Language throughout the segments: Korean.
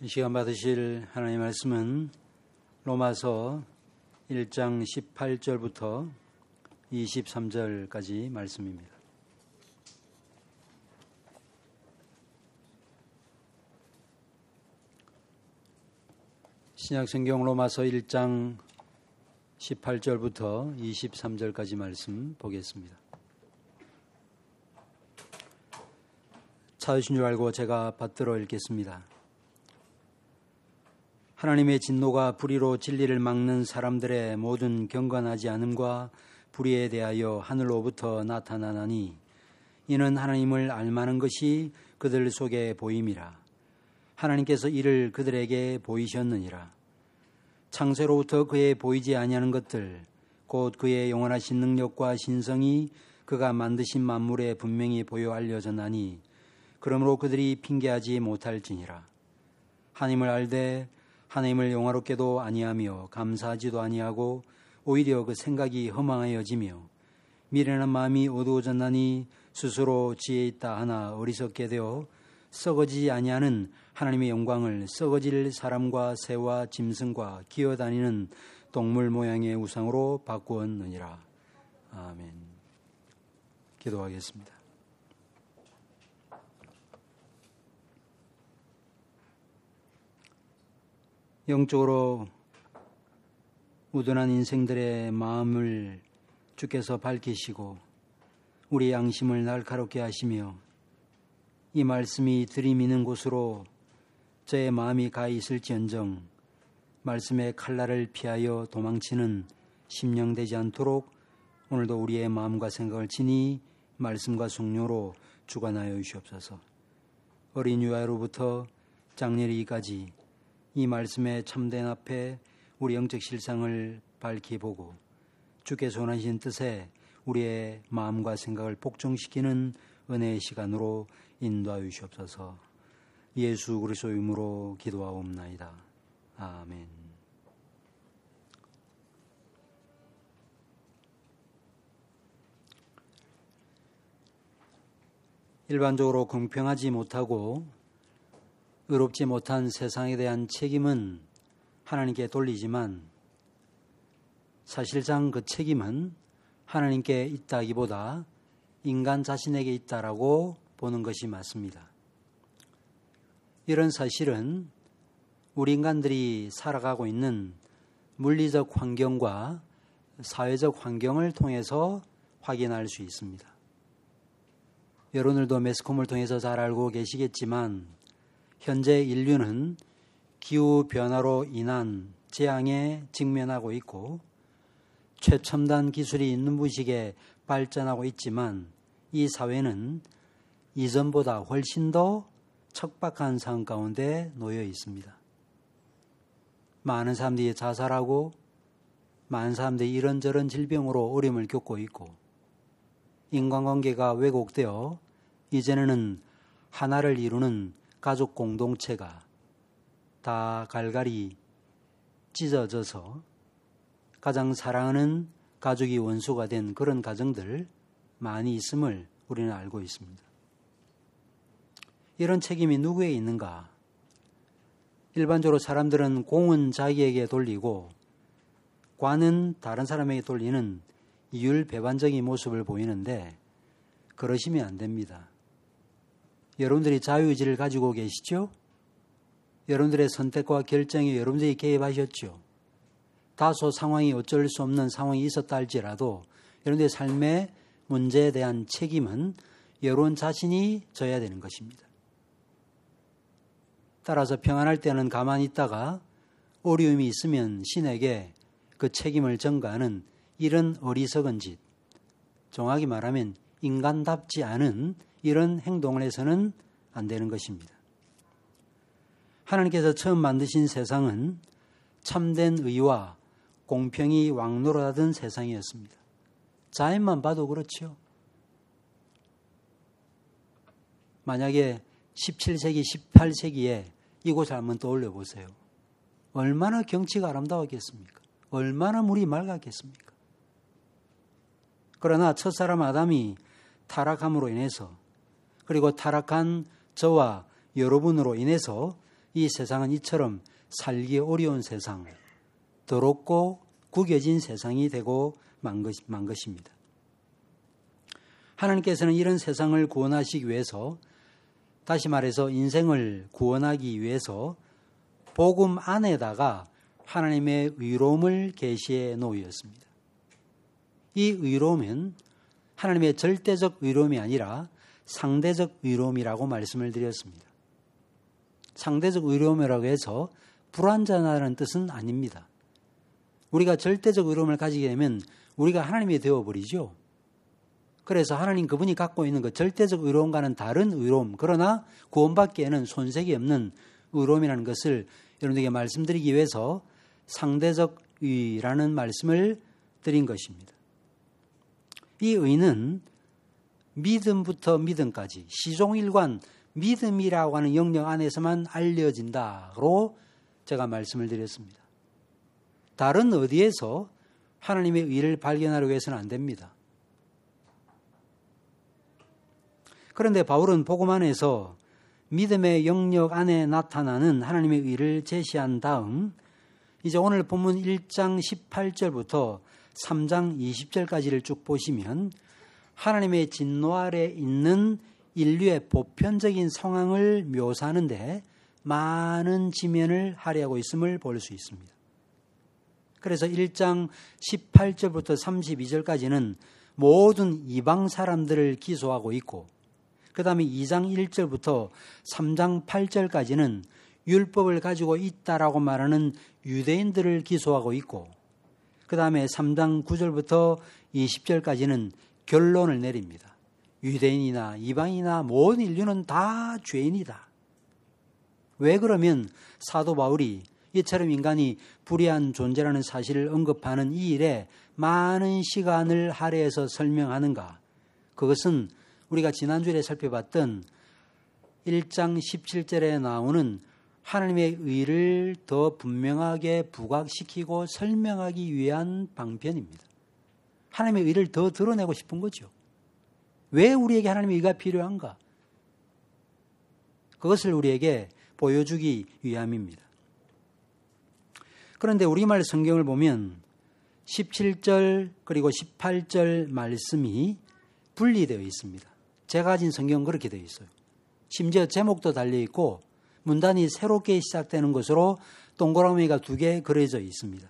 이 시간 받으실 하나님의 말씀은 로마서 1장 18절부터 23절까지 말씀입니다. 신약성경 로마서 1장 18절부터 23절까지 말씀 보겠습니다. 찾으신 줄 알고 제가 받들어 읽겠습니다. 하나님의 진노가 불의로 진리를 막는 사람들의 모든 경건하지 않음과 불의에 대하여 하늘로부터 나타나나니 이는 하나님을 알만한 것이 그들 속에 보임이라. 하나님께서 이를 그들에게 보이셨느니라. 창세로부터 그의 보이지 아니하는 것들 곧 그의 영원하신 능력과 신성이 그가 만드신 만물에 분명히 보여 알려졌나니 그러므로 그들이 핑계하지 못할지니라. 하나님을 알되 하나님을 영화롭게도 아니하며 감사하지도 아니하고 오히려 그 생각이 허망하여지며 미련한 마음이 어두워졌나니 스스로 지혜 있다 하나 어리석게 되어 썩어지지 아니하는 하나님의 영광을 썩어질 사람과 새와 짐승과 기어다니는 동물 모양의 우상으로 바꾸었느니라. 아멘. 기도하겠습니다. 영적으로 우둔한 인생들의 마음을 주께서 밝히시고 우리 양심을 날카롭게 하시며 이 말씀이 들이미는 곳으로 저의 마음이 가 있을지언정 말씀의 칼날을 피하여 도망치는 심령되지 않도록 오늘도 우리의 마음과 생각을 친히 말씀과 순료로 주관하여 주시옵소서. 어린 유아로부터 장래리까지 이 말씀의 참된 앞에 우리 영적 실상을 밝히 보고 주께서 원하신 뜻에 우리의 마음과 생각을 복종시키는 은혜의 시간으로 인도하여 주시옵소서. 예수 그리스도의 이름으로 기도하옵나이다. 아멘. 일반적으로 공평하지 못하고 의롭지 못한 세상에 대한 책임은 하나님께 돌리지만 사실상 그 책임은 하나님께 있다기보다 인간 자신에게 있다라고 보는 것이 맞습니다. 이런 사실은 우리 인간들이 살아가고 있는 물리적 환경과 사회적 환경을 통해서 확인할 수 있습니다. 여러분들도 매스컴을 통해서 잘 알고 계시겠지만 현재 인류는 기후변화로 인한 재앙에 직면하고 있고 최첨단 기술이 눈부시게 발전하고 있지만 이 사회는 이전보다 훨씬 더 척박한 상황 가운데 놓여 있습니다. 많은 사람들이 자살하고 많은 사람들이 이런저런 질병으로 어려움을 겪고 있고 인간관계가 왜곡되어 이제는 하나를 이루는 가족 공동체가 다 갈갈이 찢어져서 가장 사랑하는 가족이 원수가 된 그런 가정들 많이 있음을 우리는 알고 있습니다. 이런 책임이 누구에 있는가? 일반적으로 사람들은 공은 자기에게 돌리고 관은 다른 사람에게 돌리는 이율배반적인 모습을 보이는데 그러시면 안 됩니다. 여러분들이 자유의지를 가지고 계시죠? 여러분들의 선택과 결정에 여러분들이 개입하셨죠? 다소 상황이 어쩔 수 없는 상황이 있었다 할지라도 여러분들의 삶의 문제에 대한 책임은 여러분 자신이 져야 되는 것입니다. 따라서 평안할 때는 가만히 있다가 어려움이 있으면 신에게 그 책임을 전가하는 이런 어리석은 짓, 정확히 말하면 인간답지 않은 이런 행동을 해서는 안 되는 것입니다. 하나님께서 처음 만드신 세상은 참된 의와 공평이 왕노릇하던 세상이었습니다. 자연만 봐도 그렇죠. 만약에 17세기, 18세기에 이곳을 한번 떠올려 보세요. 얼마나 경치가 아름다웠겠습니까? 얼마나 물이 맑았겠습니까? 그러나 첫사람 아담이 타락함으로 인해서 그리고 타락한 저와 여러분으로 인해서 이 세상은 이처럼 살기 어려운 세상, 더럽고 구겨진 세상이 되고 만 것입니다. 하나님께서는 이런 세상을 구원하시기 위해서, 다시 말해서 인생을 구원하기 위해서 복음 안에다가 하나님의 의로움을 계시해 놓으셨습니다. 이 의로움은 하나님의 절대적 의로움이 아니라 상대적 의로움이라고 말씀을 드렸습니다. 상대적 의로움이라고 해서 불완전하다는 뜻은 아닙니다. 우리가 절대적 의로움을 가지게 되면 우리가 하나님이 되어버리죠. 그래서 하나님 그분이 갖고 있는 그 절대적 의로움과는 다른 의로움, 그러나 구원받기에는 손색이 없는 의로움이라는 것을 여러분에게 말씀드리기 위해서 상대적 의라는 말씀을 드린 것입니다. 이 의는 믿음부터 믿음까지 시종일관 믿음이라고 하는 영역 안에서만 알려진다로 제가 말씀을 드렸습니다. 다른 어디에서 하나님의 의를 발견하려고 해서는 안 됩니다. 그런데 바울은 복음 안에서 믿음의 영역 안에 나타나는 하나님의 의를 제시한 다음 이제 오늘 본문 1장 18절부터 3장 20절까지를 쭉 보시면 하나님의 진노 아래 있는 인류의 보편적인 상황을 묘사하는데 많은 지면을 할애하고 있음을 볼 수 있습니다. 그래서 1장 18절부터 32절까지는 모든 이방 사람들을 기소하고 있고, 그 다음에 2장 1절부터 3장 8절까지는 율법을 가지고 있다라고 말하는 유대인들을 기소하고 있고, 그 다음에 3장 9절부터 20절까지는 결론을 내립니다. 유대인이나 이방이나 모든 인류는 다 죄인이다. 왜 그러면 사도 바울이 이처럼 인간이 불의한 존재라는 사실을 언급하는 이 일에 많은 시간을 할애해서 설명하는가? 그것은 우리가 지난주에 살펴봤던 1장 17절에 나오는 하나님의 의를 더 분명하게 부각시키고 설명하기 위한 방편입니다. 하나님의 의를 더 드러내고 싶은 거죠. 왜 우리에게 하나님의 의가 필요한가? 그것을 우리에게 보여주기 위함입니다. 그런데 우리말 성경을 보면 17절 그리고 18절 말씀이 분리되어 있습니다. 제가 가진 성경은 그렇게 되어 있어요. 심지어 제목도 달려있고 문단이 새롭게 시작되는 것으로 동그라미가 2개 그려져 있습니다.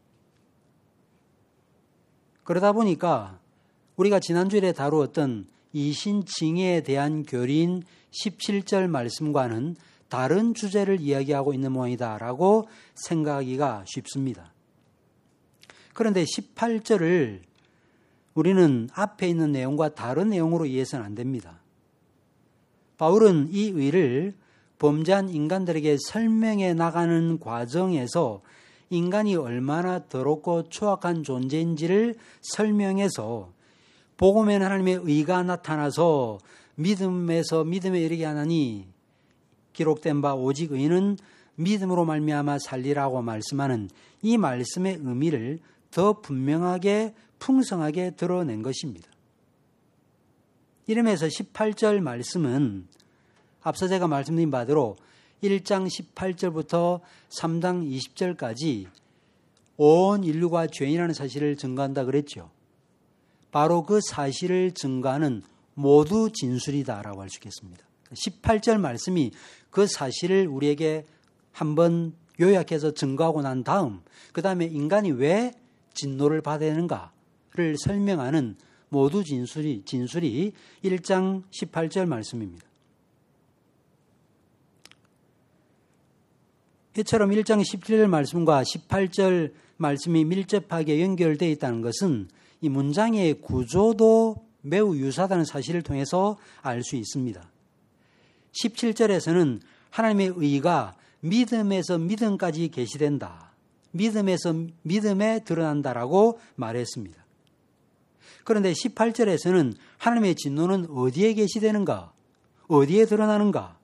그러다 보니까 우리가 지난주에 다루었던 이신칭의에 대한 교리인 17절 말씀과는 다른 주제를 이야기하고 있는 모양이다라고 생각하기가 쉽습니다. 그런데 18절을 우리는 앞에 있는 내용과 다른 내용으로 이해해서는 안 됩니다. 바울은 이 의를 범죄한 인간들에게 설명해 나가는 과정에서 인간이 얼마나 더럽고 추악한 존재인지를 설명해서 복음에는 하나님의 의가 나타나서 믿음에서 믿음에 이르게 하나니 기록된 바 오직 의는 믿음으로 말미암아 살리라고 말씀하는 이 말씀의 의미를 더 분명하게 풍성하게 드러낸 것입니다. 이러면서 18절 말씀은 앞서 제가 말씀드린 바대로 1장 18절부터 3장 20절까지 온 인류가 죄인이라는 사실을 증거한다 그랬죠. 바로 그 사실을 증거하는 모두 진술이다라고 할 수 있겠습니다. 18절 말씀이 그 사실을 우리에게 한번 요약해서 증거하고 난 다음 그 다음에 인간이 왜 진노를 받아야 되는가를 설명하는 모두 진술이 1장 18절 말씀입니다. 이처럼 1장 17절 말씀과 18절 말씀이 밀접하게 연결되어 있다는 것은 이 문장의 구조도 매우 유사하다는 사실을 통해서 알 수 있습니다. 17절에서는 하나님의 의가 믿음에서 믿음까지 계시된다. 믿음에서 믿음에 드러난다라고 말했습니다. 그런데 18절에서는 하나님의 진노는 어디에 계시되는가? 어디에 드러나는가?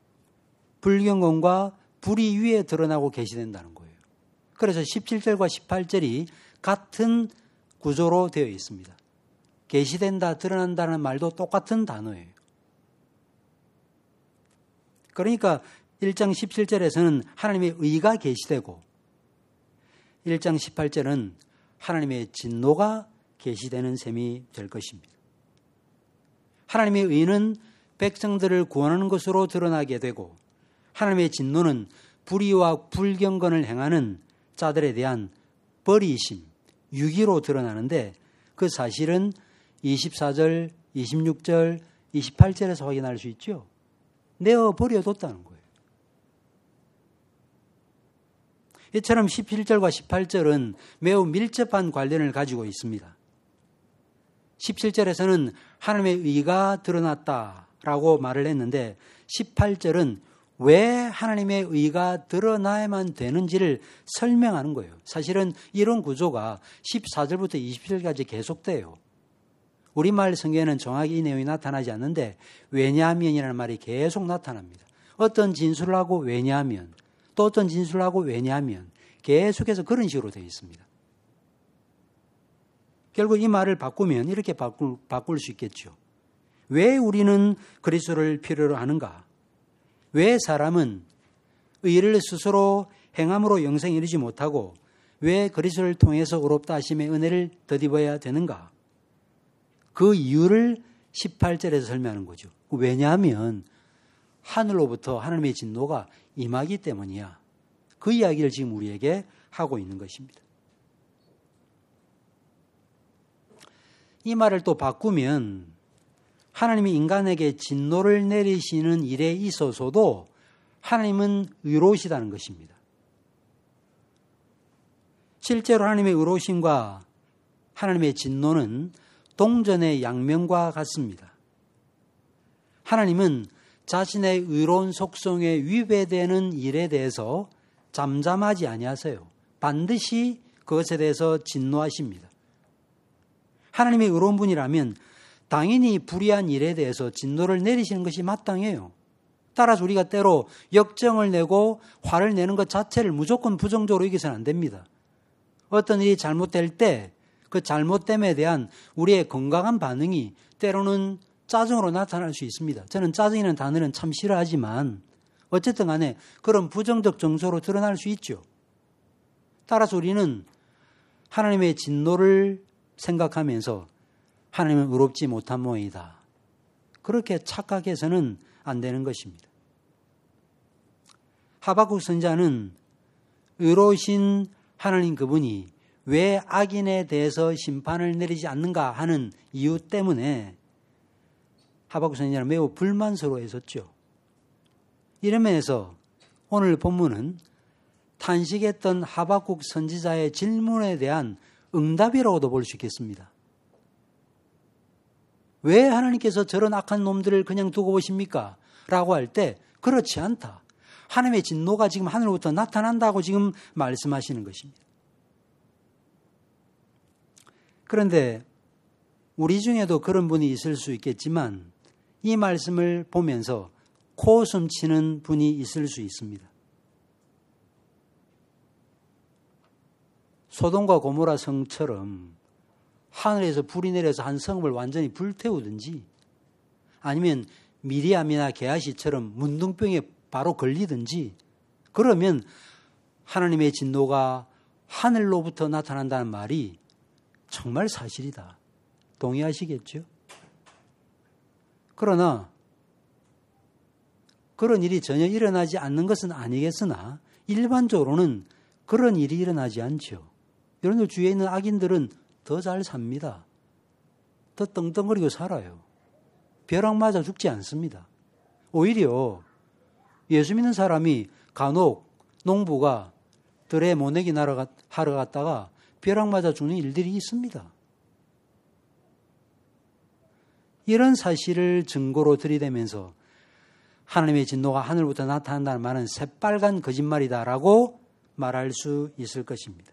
불경건과 불의 위에 드러나고 계시된다는 거예요. 그래서 17절과 18절이 같은 구조로 되어 있습니다. 계시된다, 드러난다는 말도 똑같은 단어예요. 그러니까 1장 17절에서는 하나님의 의가 계시되고 1장 18절은 하나님의 진노가 계시되는 셈이 될 것입니다. 하나님의 의는 백성들을 구원하는 것으로 드러나게 되고 하나님의 진노는 불의와 불경건을 행하는 자들에 대한 벌이심, 유기로 드러나는데 그 사실은 24절, 26절, 28절에서 확인할 수 있죠. 내어 버려뒀다는 거예요. 이처럼 17절과 18절은 매우 밀접한 관련을 가지고 있습니다. 17절에서는 하나님의 의가 드러났다라고 말을 했는데 18절은 왜 하나님의 의가 드러나야만 되는지를 설명하는 거예요. 사실은 이런 구조가 14절부터 20절까지 계속돼요. 우리말 성경에는 정확히 이 내용이 나타나지 않는데 왜냐하면이라는 말이 계속 나타납니다. 어떤 진술을 하고 왜냐하면, 또 어떤 진술을 하고 왜냐하면 계속해서 그런 식으로 되어 있습니다. 결국 이 말을 바꾸면 이렇게 바꿀 수 있겠죠. 왜 우리는 그리스도를 필요로 하는가? 왜 사람은 의를 스스로 행함으로 영생에 이르지 못하고 왜 그리스도를 통해서 의롭다 하심의 은혜를 덧입어야 되는가? 그 이유를 18절에서 설명하는 거죠. 왜냐하면 하늘로부터 하나님의 진노가 임하기 때문이야. 그 이야기를 지금 우리에게 하고 있는 것입니다. 이 말을 또 바꾸면 하나님이 인간에게 진노를 내리시는 일에 있어서도 하나님은 의로우시다는 것입니다. 실제로 하나님의 의로우심과 하나님의 진노는 동전의 양면과 같습니다. 하나님은 자신의 의로운 속성에 위배되는 일에 대해서 잠잠하지 아니하세요. 반드시 그것에 대해서 진노하십니다. 하나님의 의로운 분이라면 당연히 불의한 일에 대해서 진노를 내리시는 것이 마땅해요. 따라서 우리가 때로 역정을 내고 화를 내는 것 자체를 무조건 부정적으로 여기서는 안 됩니다. 어떤 일이 잘못될 때 그 잘못됨에 대한 우리의 건강한 반응이 때로는 짜증으로 나타날 수 있습니다. 저는 짜증이라는 단어는 참 싫어하지만 어쨌든 간에 그런 부정적 정서로 드러날 수 있죠. 따라서 우리는 하나님의 진노를 생각하면서 하나님은 의롭지 못한 모양이다. 그렇게 착각해서는 안 되는 것입니다. 하박국 선지자는 의로우신 하나님 그분이 왜 악인에 대해서 심판을 내리지 않는가 하는 이유 때문에 하박국 선지자는 매우 불만스러워했었죠. 이런 면에서 오늘 본문은 탄식했던 하박국 선지자의 질문에 대한 응답이라고도 볼 수 있겠습니다. 왜 하나님께서 저런 악한 놈들을 그냥 두고 보십니까? 라고 할 때 그렇지 않다. 하나님의 진노가 지금 하늘로부터 나타난다고 지금 말씀하시는 것입니다. 그런데 우리 중에도 그런 분이 있을 수 있겠지만 이 말씀을 보면서 코웃음 치는 분이 있을 수 있습니다. 소돔과 고모라 성처럼 하늘에서 불이 내려서 한 성읍을 완전히 불태우든지 아니면 미리암이나 게하시처럼 문둥병에 바로 걸리든지 그러면 하나님의 진노가 하늘로부터 나타난다는 말이 정말 사실이다. 동의하시겠죠? 그러나 그런 일이 전혀 일어나지 않는 것은 아니겠으나 일반적으로는 그런 일이 일어나지 않죠. 여러분들 주위에 있는 악인들은 더 잘 삽니다. 더 떵떵거리고 살아요. 벼락 맞아 죽지 않습니다. 오히려 예수 믿는 사람이 간혹 농부가 들에 모내기 하러 갔다가 벼락 맞아 죽는 일들이 있습니다. 이런 사실을 증거로 들이대면서 하나님의 진노가 하늘부터 나타난다는 말은 새빨간 거짓말이다라고 말할 수 있을 것입니다.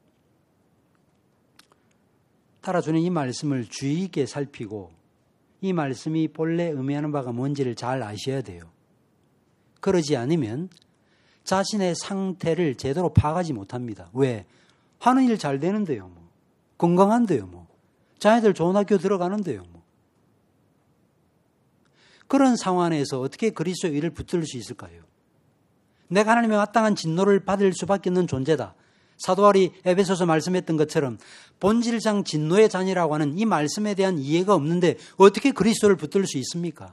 따라 저는 이 말씀을 주의 있게 살피고 이 말씀이 본래 의미하는 바가 뭔지를 잘 아셔야 돼요. 그러지 않으면 자신의 상태를 제대로 파악하지 못합니다. 왜? 하는 일 잘 되는데요. 뭐. 건강한데요. 뭐. 자녀들 좋은 학교 들어가는데요. 뭐. 그런 상황에서 어떻게 그리스도의 의를 붙들 수 있을까요? 내가 하나님의 마땅한 진노를 받을 수밖에 없는 존재다. 사도 바울이 에베소서 말씀했던 것처럼 본질상 진노의 자녀라고 하는 이 말씀에 대한 이해가 없는데 어떻게 그리스도를 붙들 수 있습니까?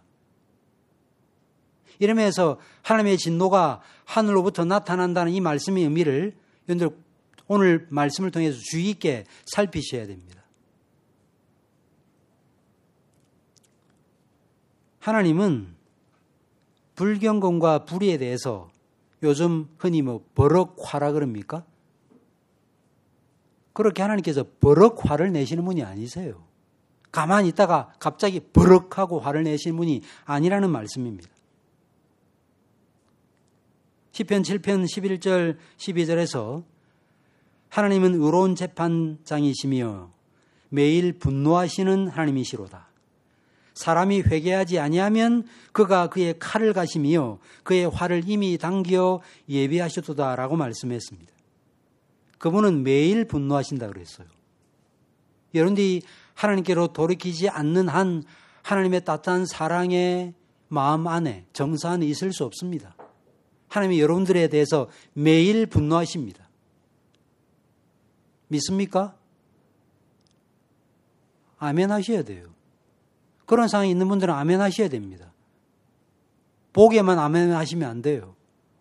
이러면서 하나님의 진노가 하늘로부터 나타난다는 이 말씀의 의미를 여러분들 오늘 말씀을 통해서 주의 있게 살피셔야 됩니다. 하나님은 불경건과 불의에 대해서 요즘 흔히 버럭화라 그럽니까? 그렇게 하나님께서 버럭 화를 내시는 분이 아니세요. 가만히 있다가 갑자기 버럭하고 화를 내시는 분이 아니라는 말씀입니다. 시편 7편 11절 12절에서 하나님은 의로운 재판장이시며 매일 분노하시는 하나님이시로다. 사람이 회개하지 아니하면 그가 그의 칼을 가시며 그의 활을 이미 당겨 예비하셨도다라고 말씀했습니다. 그분은 매일 분노하신다 그랬어요. 여러분들이 하나님께로 돌이키지 않는 한 하나님의 따뜻한 사랑의 마음 안에 정서 안에 있을 수 없습니다. 하나님이 여러분들에 대해서 매일 분노하십니다. 믿습니까? 아멘 하셔야 돼요. 그런 상황이 있는 분들은 아멘 하셔야 됩니다. 보기에만 아멘 하시면 안 돼요.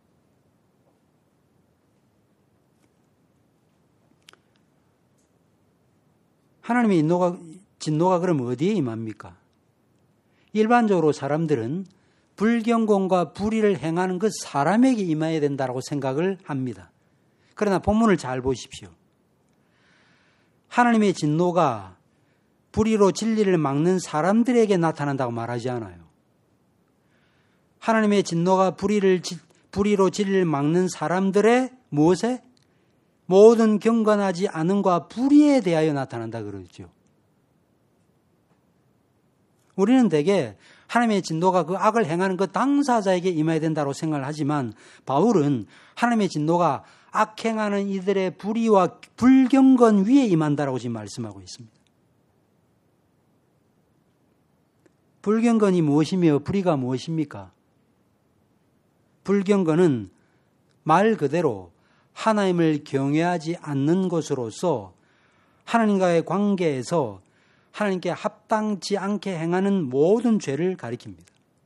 하나님의 진노가 그럼 어디에 임합니까? 일반적으로 사람들은 불경건과 불의를 행하는 그 사람에게 임해야 된다고 생각을 합니다. 그러나 본문을 잘 보십시오. 하나님의 진노가 불의로 진리를 막는 사람들에게 나타난다고 말하지 않아요. 하나님의 진노가 불의로 진리를 막는 사람들의 무엇에? 모든 경건하지 않음과 불의에 대하여 나타난다 그러죠. 우리는 대개 하나님의 진노가 그 악을 행하는 그 당사자에게 임해야 된다고 생각을 하지만 바울은 하나님의 진노가 악행하는 이들의 불의와 불경건 위에 임한다라고 지금 말씀하고 있습니다. 불경건이 무엇이며 불의가 무엇입니까? 불경건은 말 그대로 하나님을 경외하지 않는 것으로서 하나님과의 관계에서 하나님께 합당치 않게 행하는 모든 죄를 가리킵니다.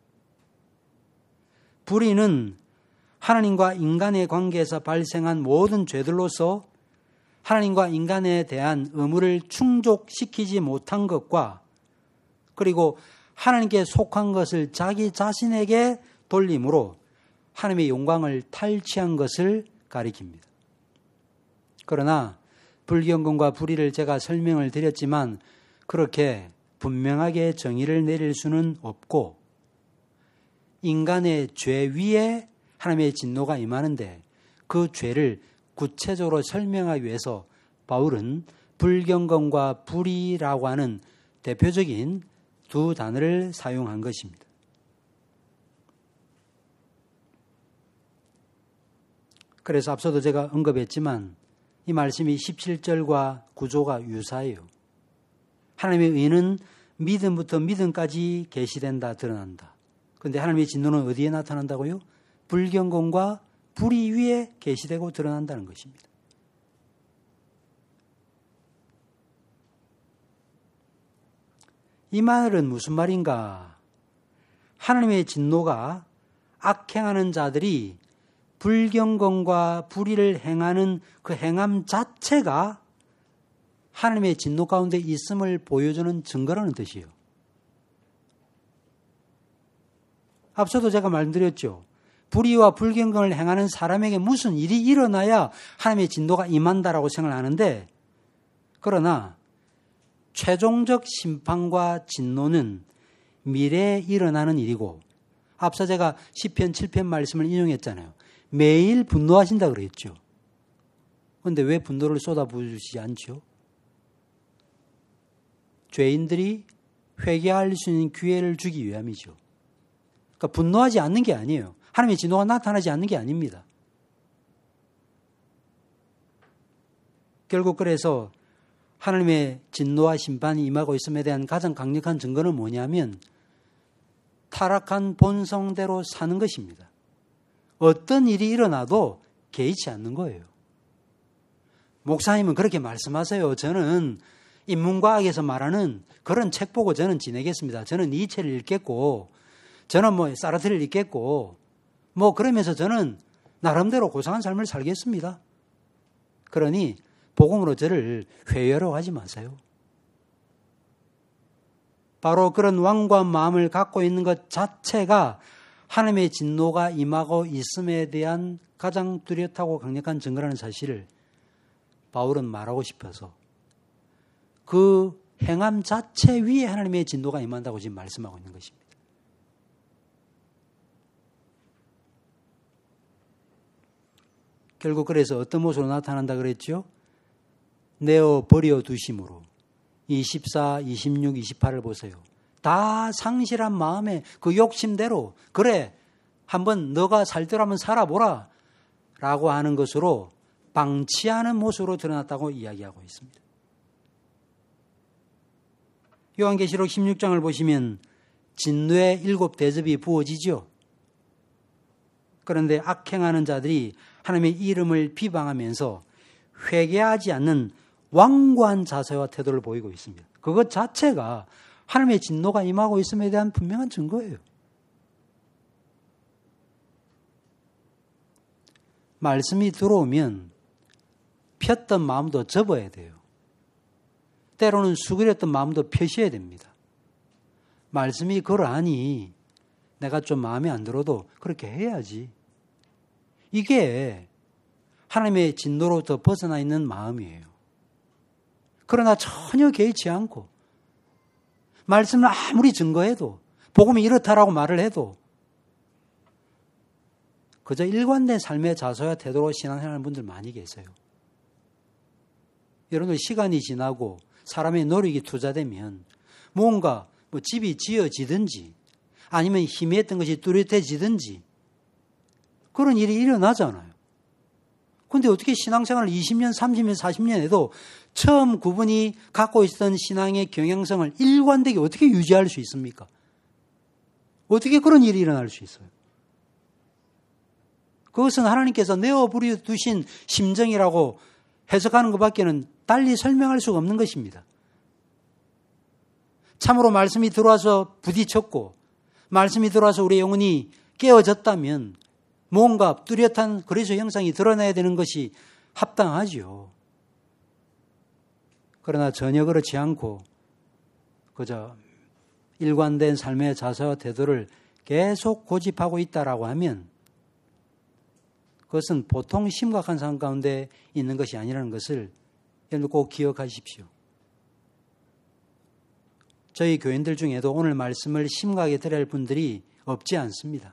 불의는 하나님과 인간의 관계에서 발생한 모든 죄들로서 하나님과 인간에 대한 의무를 충족시키지 못한 것과 그리고 하나님께 속한 것을 자기 자신에게 돌림으로 하나님의 영광을 탈취한 것을 가리킵니다. 그러나 불경건과 불의를 제가 설명을 드렸지만 그렇게 분명하게 정의를 내릴 수는 없고 인간의 죄 위에 하나님의 진노가 임하는데 그 죄를 구체적으로 설명하기 위해서 바울은 불경건과 불의라고 하는 대표적인 두 단어를 사용한 것입니다. 그래서 앞서도 제가 언급했지만 이 말씀이 17절과 구조가 유사해요. 하나님의 의는 믿음부터 믿음까지 계시된다, 드러난다. 그런데 하나님의 진노는 어디에 나타난다고요? 불경건과 불의 위에 계시되고 드러난다는 것입니다. 이 말은 무슨 말인가? 하나님의 진노가 악행하는 자들이 불경건과 불의를 행하는 그 행함 자체가 하나님의 진노 가운데 있음을 보여주는 증거라는 뜻이에요. 앞서도 제가 말씀드렸죠. 불의와 불경건을 행하는 사람에게 무슨 일이 일어나야 하나님의 진노가 임한다라고 생각하는데 그러나 최종적 심판과 진노는 미래에 일어나는 일이고 앞서 제가 시편 7편 말씀을 인용했잖아요. 매일 분노하신다 그랬죠. 그런데 왜 분노를 쏟아부으시지 않죠? 죄인들이 회개할 수 있는 기회를 주기 위함이죠. 그러니까 분노하지 않는 게 아니에요. 하나님의 진노가 나타나지 않는 게 아닙니다. 결국 그래서 하나님의 진노와 심판이 임하고 있음에 대한 가장 강력한 증거는 뭐냐면 타락한 본성대로 사는 것입니다. 어떤 일이 일어나도 개의치 않는 거예요. 목사님은 그렇게 말씀하세요. 저는 인문과학에서 말하는 그런 책 보고 저는 지내겠습니다. 저는 니체를 읽겠고, 저는 사르트를 읽겠고, 그러면서 저는 나름대로 고상한 삶을 살겠습니다. 그러니 복음으로 저를 회유하려고 하지 마세요. 바로 그런 완고한 마음을 갖고 있는 것 자체가 하나님의 진노가 임하고 있음에 대한 가장 뚜렷하고 강력한 증거라는 사실을 바울은 말하고 싶어서 그 행함 자체 위에 하나님의 진노가 임한다고 지금 말씀하고 있는 것입니다. 결국 그래서 어떤 모습으로 나타난다 그랬죠? 내어 버려 두심으로. 24, 26, 28을 보세요. 다 상실한 마음에 그 욕심대로 그래 한번 너가 살대로 한번 살아보라 라고 하는 것으로 방치하는 모습으로 드러났다고 이야기하고 있습니다. 요한계시록 16장을 보시면 진노의 7대접이 부어지죠. 그런데 악행하는 자들이 하나님의 이름을 비방하면서 회개하지 않는 완고한 자세와 태도를 보이고 있습니다. 그것 자체가 하나님의 진노가 임하고 있음에 대한 분명한 증거예요. 말씀이 들어오면 폈던 마음도 접어야 돼요. 때로는 수그렸던 마음도 펴셔야 됩니다. 말씀이 그러하니 내가 좀 마음에 안 들어도 그렇게 해야지. 이게 하나님의 진노로부터 벗어나 있는 마음이에요. 그러나 전혀 개의치 않고 말씀을 아무리 증거해도 복음이 이렇다라고 말을 해도 그저 일관된 삶의 자세와 태도로 신앙생활하는 분들 많이 계세요. 여러분들 시간이 지나고 사람의 노력이 투자되면 뭔가 집이 지어지든지 아니면 희미했던 것이 뚜렷해지든지 그런 일이 일어나잖아요. 그런데 어떻게 신앙생활을 20년, 30년, 40년 해도 처음 그분이 갖고 있었던 신앙의 경향성을 일관되게 어떻게 유지할 수 있습니까? 어떻게 그런 일이 일어날 수 있어요? 그것은 하나님께서 내어버려 두신 심정이라고 해석하는 것밖에는 달리 설명할 수가 없는 것입니다. 참으로 말씀이 들어와서 부딪혔고 말씀이 들어와서 우리의 영혼이 깨어졌다면 뭔가 뚜렷한 그리스도 형상이 드러나야 되는 것이 합당하지요. 그러나 전혀 그렇지 않고 그저 일관된 삶의 자세와 태도를 계속 고집하고 있다라고 하면 그것은 보통 심각한 상황 가운데 있는 것이 아니라는 것을 여러분 꼭 기억하십시오. 저희 교인들 중에도 오늘 말씀을 심각하게 들어야 할 분들이 없지 않습니다.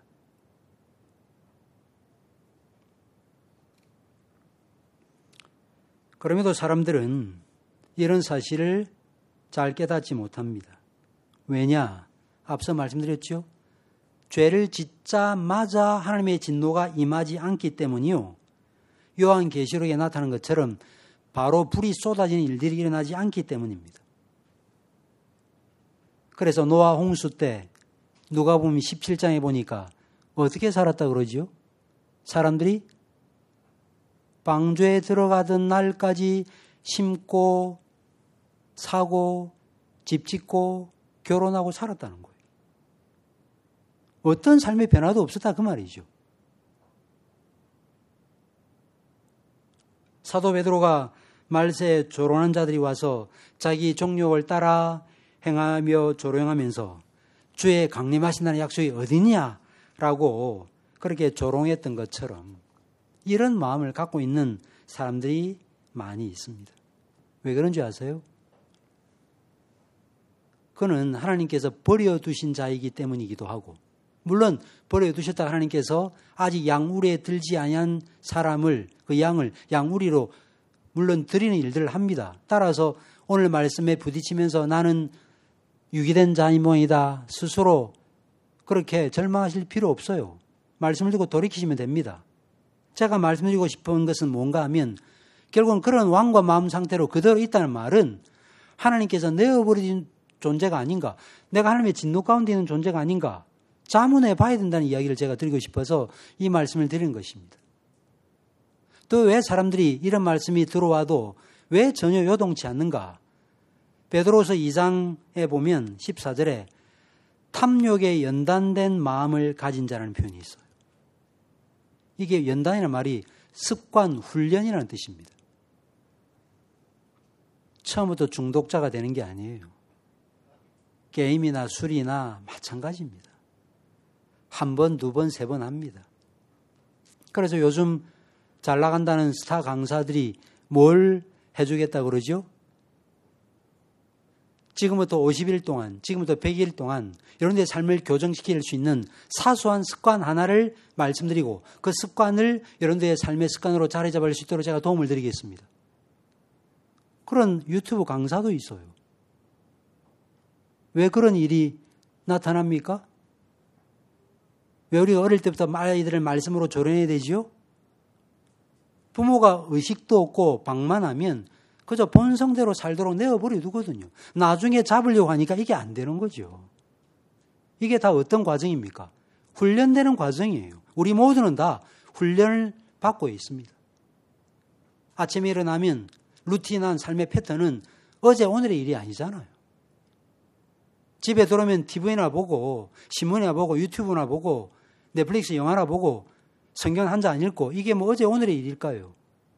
그럼에도 사람들은 이런 사실을 잘 깨닫지 못합니다. 왜냐? 앞서 말씀드렸죠? 죄를 짓자마자 하나님의 진노가 임하지 않기 때문이요. 요한계시록에 나타난 것처럼 바로 불이 쏟아지는 일들이 일어나지 않기 때문입니다. 그래서 노아 홍수 때 누가복음 17장에 보니까 어떻게 살았다 그러죠? 사람들이 방주에 들어가던 날까지 심고 사고 집 짓고 결혼하고 살았다는 거예요. 어떤 삶의 변화도 없었다 그 말이죠. 사도 베드로가 말세에 조롱하는 자들이 와서 자기 종욕을 따라 행하며 조롱하면서 주의 강림하신다는 약속이 어디냐라고 그렇게 조롱했던 것처럼 이런 마음을 갖고 있는 사람들이 많이 있습니다. 왜 그런지 아세요? 그는 하나님께서 버려두신 자이기 때문이기도 하고 물론 버려두셨다 하나님께서 아직 양우리에 들지 아니한 사람을 그 양을 양우리로 물론 드리는 일들을 합니다. 따라서 오늘 말씀에 부딪히면서 나는 유기된 자이모이다 스스로 그렇게 절망하실 필요 없어요. 말씀을 듣고 돌이키시면 됩니다. 제가 말씀드리고 싶은 것은 뭔가 하면 결국은 그런 왕과 마음 상태로 그대로 있다는 말은 하나님께서 내어버린 존재가 아닌가, 내가 하나님의 진노 가운데 있는 존재가 아닌가, 자문해 봐야 된다는 이야기를 제가 드리고 싶어서 이 말씀을 드린 것입니다. 또 왜 사람들이 이런 말씀이 들어와도 왜 전혀 요동치 않는가? 베드로서 2장에 보면 14절에 탐욕에 연단된 마음을 가진 자라는 표현이 있어요. 이게 연단이라는 말이 습관, 훈련이라는 뜻입니다. 처음부터 중독자가 되는 게 아니에요. 게임이나 술이나 마찬가지입니다. 한 번, 두 번, 세 번 합니다. 그래서 요즘 잘 나간다는 스타 강사들이 뭘 해주겠다 그러죠? 지금부터 50일 동안, 지금부터 100일 동안 이런 데 삶을 교정시킬 수 있는 사소한 습관 하나를 말씀드리고 그 습관을 이런 데의 삶의 습관으로 자리 잡을 수 있도록 제가 도움을 드리겠습니다. 그런 유튜브 강사도 있어요. 왜 그런 일이 나타납니까? 왜 우리가 어릴 때부터 아이들을 말씀으로 조련해야 되지요? 부모가 의식도 없고 방만하면 그저 본성대로 살도록 내어버려 두거든요. 나중에 잡으려고 하니까 이게 안 되는 거죠. 이게 다 어떤 과정입니까? 훈련되는 과정이에요. 우리 모두는 다 훈련을 받고 있습니다. 아침에 일어나면 루틴한 삶의 패턴은 어제 오늘의 일이 아니잖아요. 집에 들어오면 TV나 보고 신문이나 보고 유튜브나 보고 넷플릭스 영화나 보고 성경 한 장 안 읽고 이게 뭐 어제 오늘의 일일까요?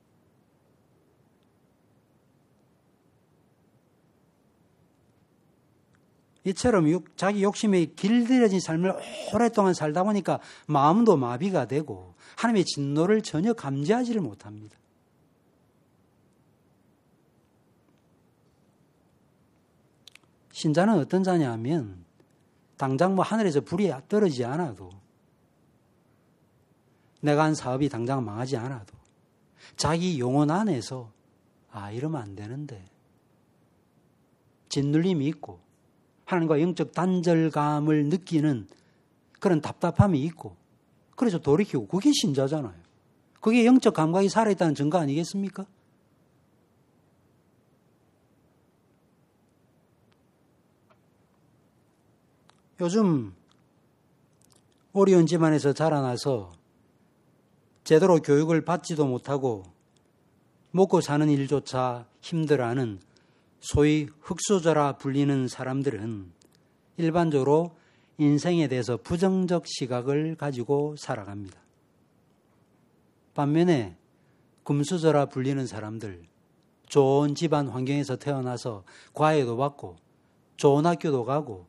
이처럼 자기 욕심에 길들여진 삶을 오랫동안 살다 보니까 마음도 마비가 되고 하나님의 진노를 전혀 감지하지를 못합니다. 신자는 어떤 자냐 하면 당장 뭐 하늘에서 불이 떨어지지 않아도 내가 한 사업이 당장 망하지 않아도 자기 영혼 안에서 이러면 안 되는데 짓눌림이 있고 하나님과 영적 단절감을 느끼는 그런 답답함이 있고 그래서 돌이키고 그게 신자잖아요. 그게 영적 감각이 살아있다는 증거 아니겠습니까? 요즘 어려운 집안에서 자라나서 제대로 교육을 받지도 못하고 먹고 사는 일조차 힘들어하는 소위 흙수저라 불리는 사람들은 일반적으로 인생에 대해서 부정적 시각을 가지고 살아갑니다. 반면에 금수저라 불리는 사람들, 좋은 집안 환경에서 태어나서 과외도 받고 좋은 학교도 가고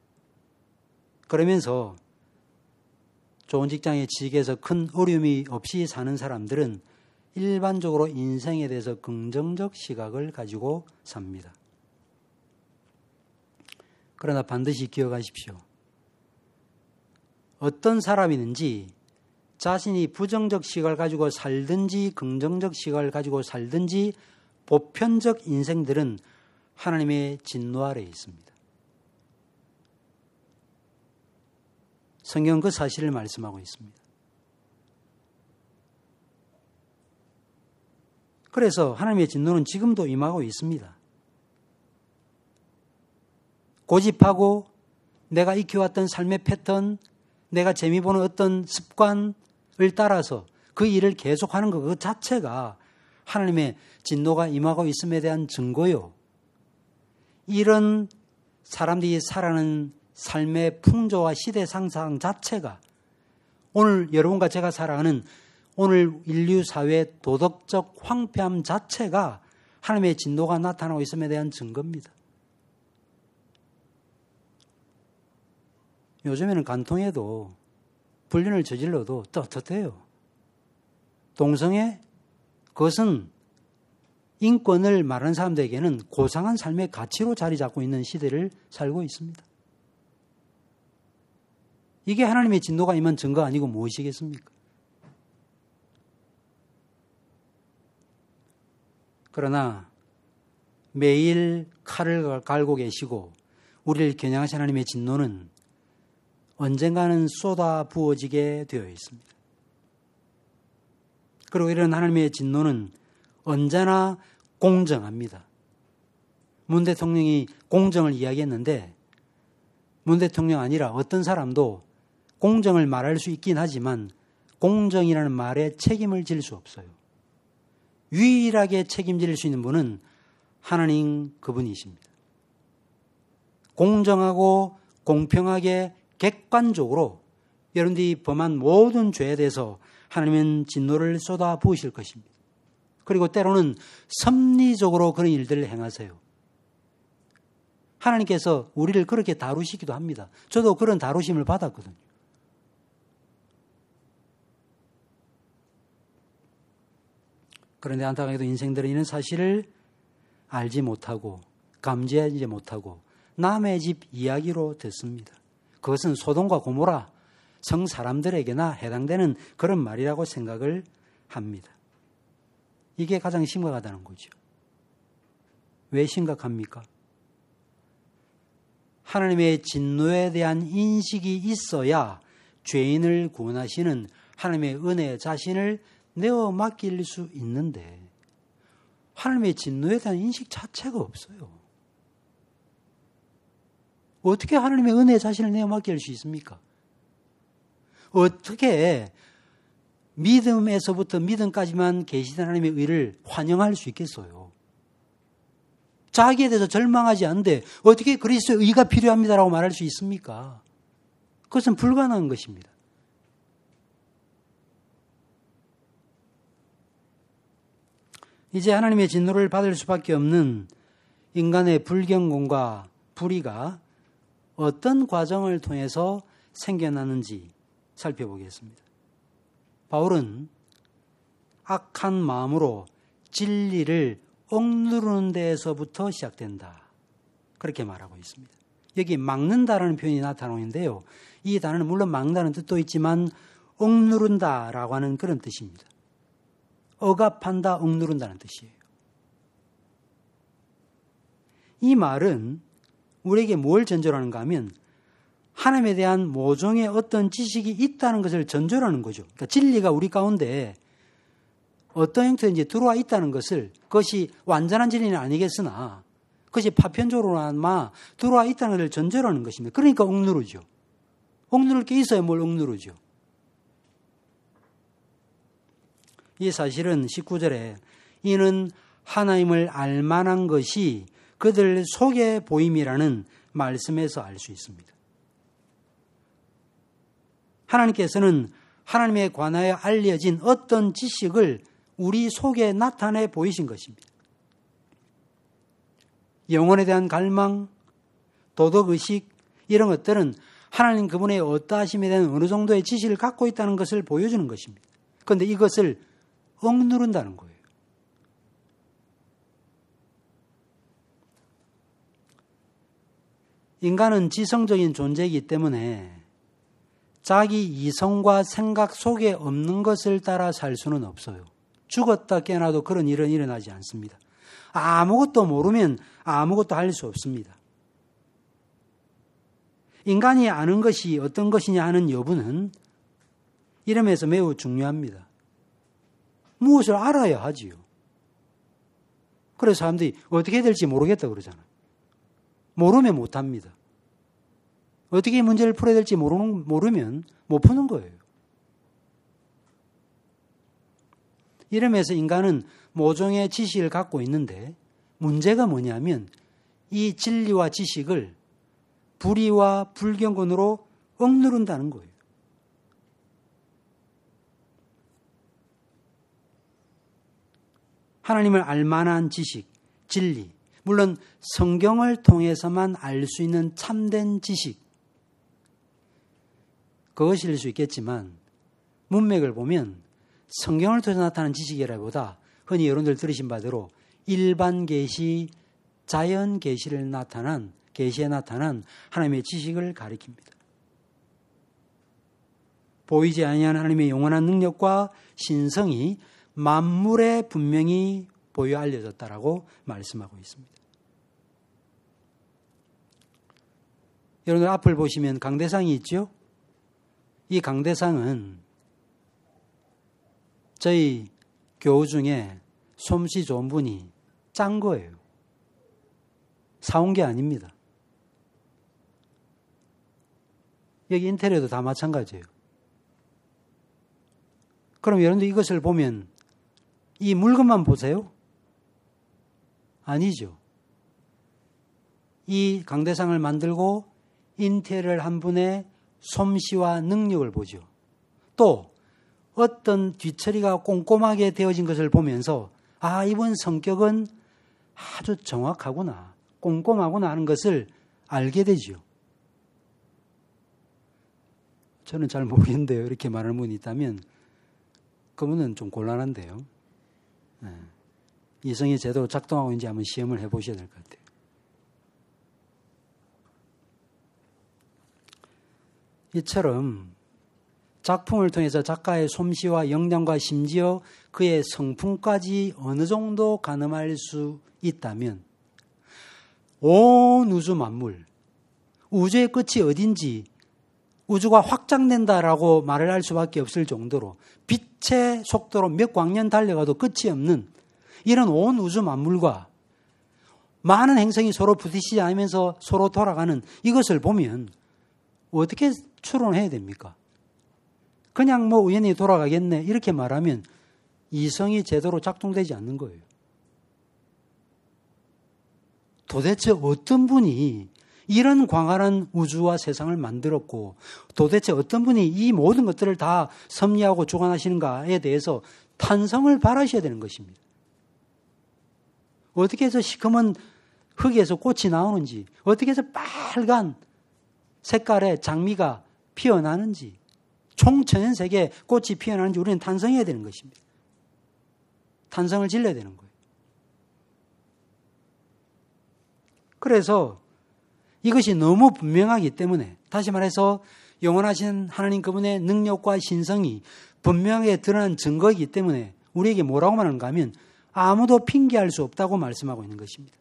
그러면서 좋은 직장에 취직해서 큰 어려움이 없이 사는 사람들은 일반적으로 인생에 대해서 긍정적 시각을 가지고 삽니다. 그러나 반드시 기억하십시오. 어떤 사람이든지 자신이 부정적 시각을 가지고 살든지 긍정적 시각을 가지고 살든지 보편적 인생들은 하나님의 진노 아래에 있습니다. 성경은 그 사실을 말씀하고 있습니다. 그래서 하나님의 진노는 지금도 임하고 있습니다. 고집하고 내가 익혀왔던 삶의 패턴, 내가 재미 보는 어떤 습관을 따라서 그 일을 계속하는 것 그 자체가 하나님의 진노가 임하고 있음에 대한 증거요. 이런 사람들이 살아가는 삶의 풍조와 시대 상상 자체가 오늘 여러분과 제가 살아가는 오늘 인류 사회의 도덕적 황폐함 자체가 하나님의 진노가 나타나고 있음에 대한 증거입니다. 요즘에는 간통해도 불륜을 저질러도 떳떳해요. 동성애? 그것은 인권을 말하는 사람들에게는 고상한 삶의 가치로 자리 잡고 있는 시대를 살고 있습니다. 이게 하나님의 진노가 임한 증거 아니고 무엇이겠습니까? 그러나 매일 칼을 갈고 계시고 우리를 겨냥하신 하나님의 진노는 언젠가는 쏟아 부어지게 되어 있습니다. 그리고 이런 하나님의 진노는 언제나 공정합니다. 문 대통령이 공정을 이야기했는데 문 대통령 아니라 어떤 사람도 공정을 말할 수 있긴 하지만 공정이라는 말에 책임을 질 수 없어요. 유일하게 책임질 수 있는 분은 하나님 그분이십니다. 공정하고 공평하게 객관적으로 여러분들이 범한 모든 죄에 대해서 하나님은 진노를 쏟아 부으실 것입니다. 그리고 때로는 섭리적으로 그런 일들을 행하세요. 하나님께서 우리를 그렇게 다루시기도 합니다. 저도 그런 다루심을 받았거든요. 그런데 안타깝게도 인생들은 이런 사실을 알지 못하고 감지하지 못하고 남의 집 이야기로 듣습니다. 그것은 소돔과 고모라 성 사람들에게나 해당되는 그런 말이라고 생각을 합니다. 이게 가장 심각하다는 거죠. 왜 심각합니까? 하나님의 진노에 대한 인식이 있어야 죄인을 구원하시는 하나님의 은혜 자신을 내어 맡길 수 있는데 하나님의 진노에 대한 인식 자체가 없어요. 어떻게 하나님의 은혜 자신을 내어 맡길 수 있습니까? 어떻게 믿음에서부터 믿음까지만 계시던 하나님의 의를 환영할 수 있겠어요? 자기에 대해서 절망하지 않는데 어떻게 그리스도의 의가 필요합니다라고 말할 수 있습니까? 그것은 불가능한 것입니다. 이제 하나님의 진노를 받을 수밖에 없는 인간의 불경건과 불의가 어떤 과정을 통해서 생겨나는지 살펴보겠습니다. 바울은 악한 마음으로 진리를 억누르는 데에서부터 시작된다. 그렇게 말하고 있습니다. 여기 막는다라는 표현이 나타나는데요. 이 단어는 물론 막는다는 뜻도 있지만 억누른다라고 하는 그런 뜻입니다. 억압한다, 억누른다는 뜻이에요. 이 말은 우리에게 뭘 전제로 하는가 하면 하나님에 대한 모종의 어떤 지식이 있다는 것을 전제로 하는 거죠. 그러니까 진리가 우리 가운데 어떤 형태인지 들어와 있다는 것을, 그것이 완전한 진리는 아니겠으나 그것이 파편적으로나마 들어와 있다는 것을 전제로 하는 것입니다. 그러니까 억누르죠. 억누를 게 있어야 뭘 억누르죠. 이 사실은 19절에 이는 하나님을 알만한 것이 그들 속에 보임이라는 말씀에서 알 수 있습니다. 하나님께서는 하나님에 관하여 알려진 어떤 지식을 우리 속에 나타내 보이신 것입니다. 영혼에 대한 갈망, 도덕의식 이런 것들은 하나님 그분의 어떠하심에 대한 어느 정도의 지식을 갖고 있다는 것을 보여주는 것입니다. 그런데 이것을 억누른다는 거예요. 인간은 지성적인 존재이기 때문에 자기 이성과 생각 속에 없는 것을 따라 살 수는 없어요. 죽었다 깨어나도 그런 일은 일어나지 않습니다. 아무것도 모르면 아무것도 할 수 없습니다. 인간이 아는 것이 어떤 것이냐 하는 여부는 이름에서 매우 중요합니다. 무엇을 알아야 하지요. 그래서 사람들이 어떻게 될지 모르겠다 그러잖아요. 모르면 못합니다. 어떻게 문제를 풀어야 될지 모르면 못 푸는 거예요. 이러면서 인간은 모종의 지식을 갖고 있는데 문제가 뭐냐면 이 진리와 지식을 불의와 불경건으로 억누른다는 거예요. 하나님을 알만한 지식, 진리, 물론 성경을 통해서만 알 수 있는 참된 지식, 그것일 수 있겠지만 문맥을 보면 성경을 통해서 나타나는 지식이라기보다 흔히 여러분들 들으신 바대로 일반 계시, 자연 계시에 나타난 하나님의 지식을 가리킵니다. 보이지 아니하는 하나님의 영원한 능력과 신성이 만물에 분명히 보여 알려졌다라고 말씀하고 있습니다. 여러분들 앞을 보시면 강대상이 있죠? 이 강대상은 저희 교우 중에 솜씨 좋은 분이 짠 거예요. 사온 게 아닙니다. 여기 인테리어도 다 마찬가지예요. 그럼 여러분들 이것을 보면 이 물건만 보세요? 아니죠. 이 강대상을 만들고 인테리어를 한 분의 솜씨와 능력을 보죠. 또 어떤 뒤처리가 꼼꼼하게 되어진 것을 보면서 아, 이분 성격은 아주 정확하구나, 꼼꼼하구나 하는 것을 알게 되죠. 저는 잘 모르겠는데요. 이렇게 말하는 분이 있다면 그분은 좀 곤란한데요. 이성이 제대로 작동하고 있는지 한번 시험을 해보셔야 될 것 같아요. 이처럼 작품을 통해서 작가의 솜씨와 역량과 심지어 그의 성품까지 어느 정도 가늠할 수 있다면 온 우주 만물, 우주의 끝이 어딘지 우주가 확장된다라고 말을 할 수밖에 없을 정도로 빛의 속도로 몇 광년 달려가도 끝이 없는 이런 온 우주 만물과 많은 행성이 서로 부딪히지 않으면서 서로 돌아가는 이것을 보면 어떻게 추론해야 됩니까? 그냥 뭐 우연히 돌아가겠네 이렇게 말하면 이성이 제대로 작동되지 않는 거예요. 도대체 어떤 분이 이런 광활한 우주와 세상을 만들었고 도대체 어떤 분이 이 모든 것들을 다 섭리하고 주관하시는가에 대해서 탄성을 바라셔야 되는 것입니다. 어떻게 해서 시커먼 흙에서 꽃이 나오는지, 어떻게 해서 빨간 색깔의 장미가 피어나는지, 총천연색의 꽃이 피어나는지 우리는 탄성해야 되는 것입니다. 탄성을 질러야 되는 거예요. 그래서 이것이 너무 분명하기 때문에, 다시 말해서 영원하신 하나님 그분의 능력과 신성이 분명하게 드러난 증거이기 때문에 우리에게 뭐라고 말하는가 하면 아무도 핑계할 수 없다고 말씀하고 있는 것입니다.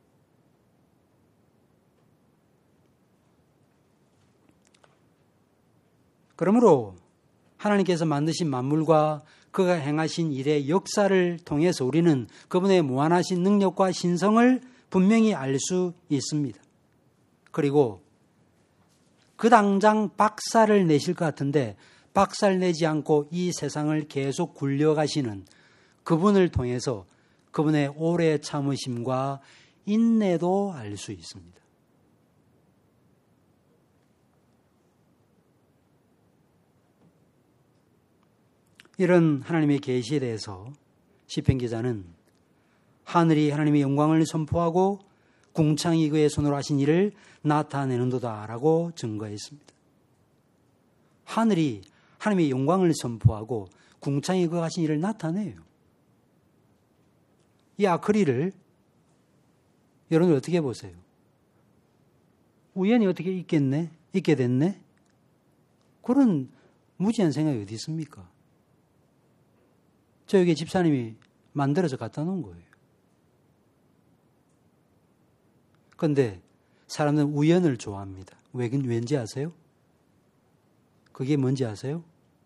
그러므로 하나님께서 만드신 만물과 그가 행하신 일의 역사를 통해서 우리는 그분의 무한하신 능력과 신성을 분명히 알 수 있습니다. 그리고 그 당장 박살을 내실 것 같은데 박살 내지 않고 이 세상을 계속 굴려가시는 그분을 통해서 그분의 오래 참으심과 인내도 알 수 있습니다. 이런 하나님의 계시에 대해서 시편 기자는 하늘이 하나님의 영광을 선포하고 궁창이 그의 손으로 하신 일을 나타내는도다라고 증거했습니다. 하늘이 하나님의 영광을 선포하고 궁창이 그가 하신 일을 나타내요. 이 아크릴을 여러분 어떻게 보세요? 우연히 어떻게 있게 됐네? 그런 무지한 생각이 어디 있습니까? 저에게 집사님이 만들어서 갖다 놓은 거예요. 그런데 사람들은 우연을 좋아합니다. 왠지 아세요? 그게 뭔지 아세요?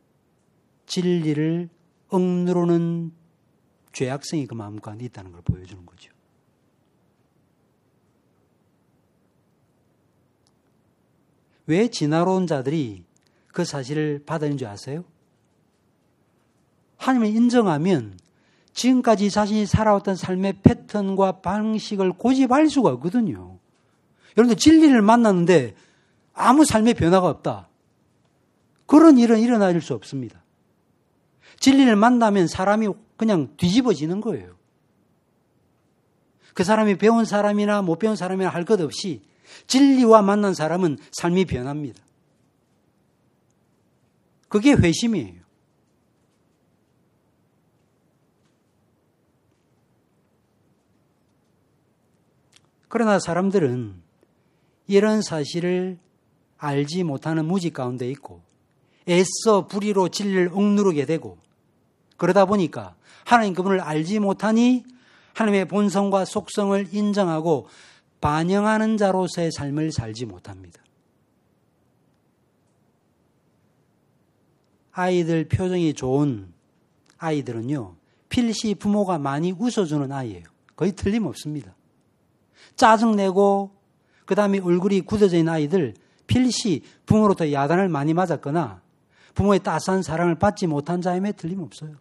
진리를 억누르는 죄악성이 그 마음 가운데 있다는 걸 보여주는 거죠. 왜 지나로운 자들이 그 사실을 받아들인 줄 아세요? 하나님을 인정하면 지금까지 자신이 살아왔던 삶의 패턴과 방식을 고집할 수가 없거든요. 여러분들 진리를 만났는데 아무 삶의 변화가 없다. 그런 일은 일어날 수 없습니다. 진리를 만나면 사람이 그냥 뒤집어지는 거예요. 그 사람이 배운 사람이나 못 배운 사람이나 할 것 없이 진리와 만난 사람은 삶이 변합니다. 그게 회심이에요. 그러나 사람들은 이런 사실을 알지 못하는 무지 가운데 있고 애써 불의로 진리를 억누르게 되고 그러다 보니까 하나님 그분을 알지 못하니 하나님의 본성과 속성을 인정하고 반영하는 자로서의 삶을 살지 못합니다. 아이들 표정이 좋은 아이들은요, 필시 부모가 많이 웃어주는 아이예요. 거의 틀림없습니다. 짜증내고 그 다음에 얼굴이 굳어져 있는 아이들 필시 부모로부터 야단을 많이 맞았거나 부모의 따스한 사랑을 받지 못한 자임에 틀림없어요.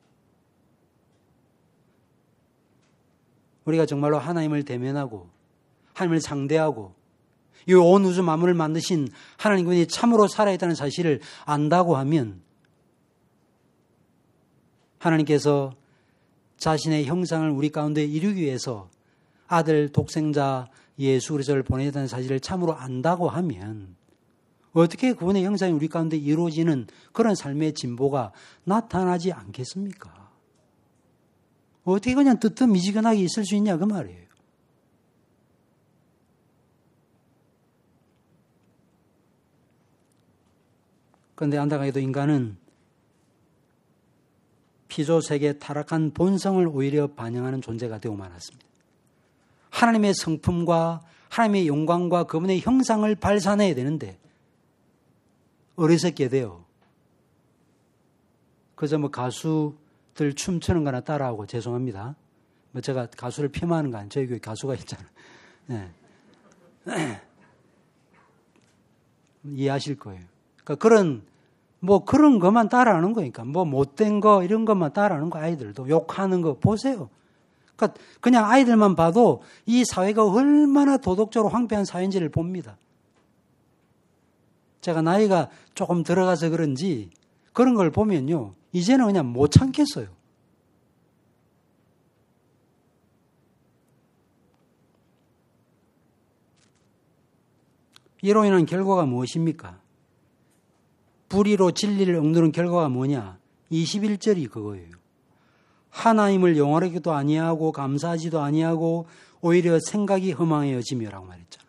우리가 정말로 하나님을 대면하고 하나님을 상대하고 이 온 우주 만물을 만드신 하나님 그분이 참으로 살아있다는 사실을 안다고 하면 하나님께서 자신의 형상을 우리 가운데 이루기 위해서 아들 독생자 예수 그리스도를 보내셨다는 사실을 참으로 안다고 하면 어떻게 그분의 형상이 우리 가운데 이루어지는 그런 삶의 진보가 나타나지 않겠습니까? 어떻게 그냥 뜨뜻미지근하게 있을 수 있냐 그 말이에요. 그런데 안타깝게도 인간은 피조세계의 타락한 본성을 오히려 반영하는 존재가 되고 말았습니다. 하나님의 성품과 하나님의 영광과 그분의 형상을 발산해야 되는데 어리석게 돼요. 그저 가수들 춤추는 거나 따라하고 죄송합니다. 제가 가수를 폄하하는 거 아니에요. 저희 교회 가수가 있잖아요. 네. 이해하실 거예요. 그러니까 그런 것만 따라하는 거니까 못된 거 이런 것만 따라하는 거 아이들도 욕하는 거 보세요. 그러니까 그냥 아이들만 봐도 이 사회가 얼마나 도덕적으로 황폐한 사회인지를 봅니다. 제가 나이가 조금 들어가서 그런지 그런 걸 보면요. 이제는 그냥 못 참겠어요. 이로 인한 결과가 무엇입니까? 불의로 진리를 억누른 결과가 뭐냐? 21절이 그거예요. 하나님을 영원하기도 아니하고 감사하지도 아니하고 오히려 생각이 허망해지며라고 말했잖아요.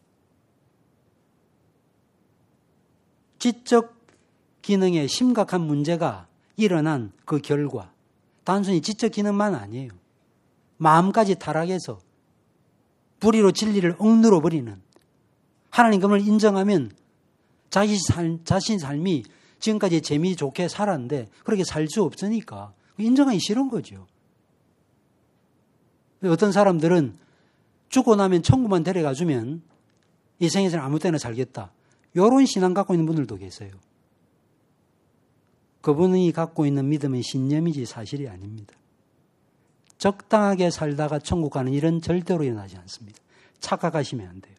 지적 기능에 심각한 문제가 일어난 그 결과, 단순히 지적 기능만 아니에요. 마음까지 타락해서 불의로 진리를 억누러 버리는, 하나님 그분을 인정하면 자신 삶이 지금까지 재미 좋게 살았는데 그렇게 살 수 없으니까 인정하기 싫은 거죠. 어떤 사람들은 죽고 나면 천국만 데려가 주면 이 생에서는 아무 때나 살겠다. 이런 신앙 갖고 있는 분들도 계세요. 그분이 갖고 있는 믿음은 신념이지 사실이 아닙니다. 적당하게 살다가 천국 가는 일은 절대로 일어나지 않습니다. 착각하시면 안 돼요.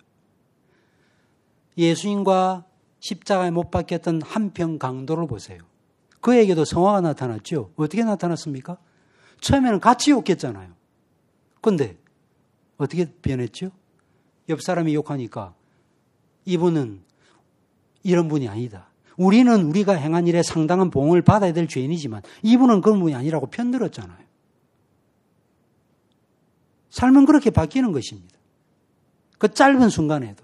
예수님과 십자가에 못 박혔던 한평 강도를 보세요. 그에게도 성화가 나타났죠. 어떻게 나타났습니까? 처음에는 같이 욕했잖아요. 그런데 어떻게 변했죠? 옆 사람이 욕하니까 이분은 이런 분이 아니다. 우리는 우리가 행한 일에 상당한 보응을 받아야 될 죄인이지만 이분은 그런 분이 아니라고 편들었잖아요. 삶은 그렇게 바뀌는 것입니다. 그 짧은 순간에도.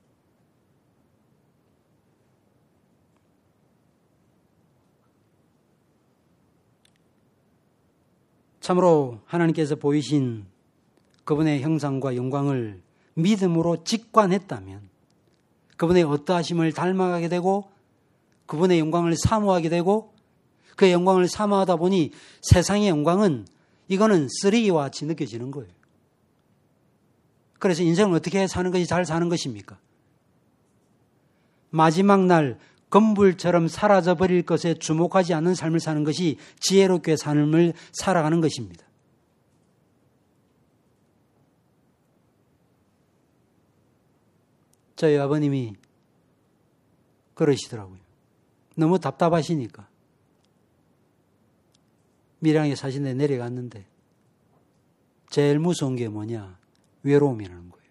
참으로 하나님께서 보이신 그분의 형상과 영광을 믿음으로 직관했다면 그분의 어떠하심을 닮아가게 되고 그분의 영광을 사모하게 되고 그 영광을 사모하다 보니 세상의 영광은 이거는 쓰레기와 같이 느껴지는 거예요. 그래서 인생을 어떻게 사는 것이 잘 사는 것입니까? 마지막 날 건불처럼 사라져버릴 것에 주목하지 않는 삶을 사는 것이 지혜롭게 삶을 살아가는 것입니다. 저희 아버님이 그러시더라고요. 너무 답답하시니까. 밀양에 사신데 내려갔는데 제일 무서운 게 뭐냐? 외로움이라는 거예요.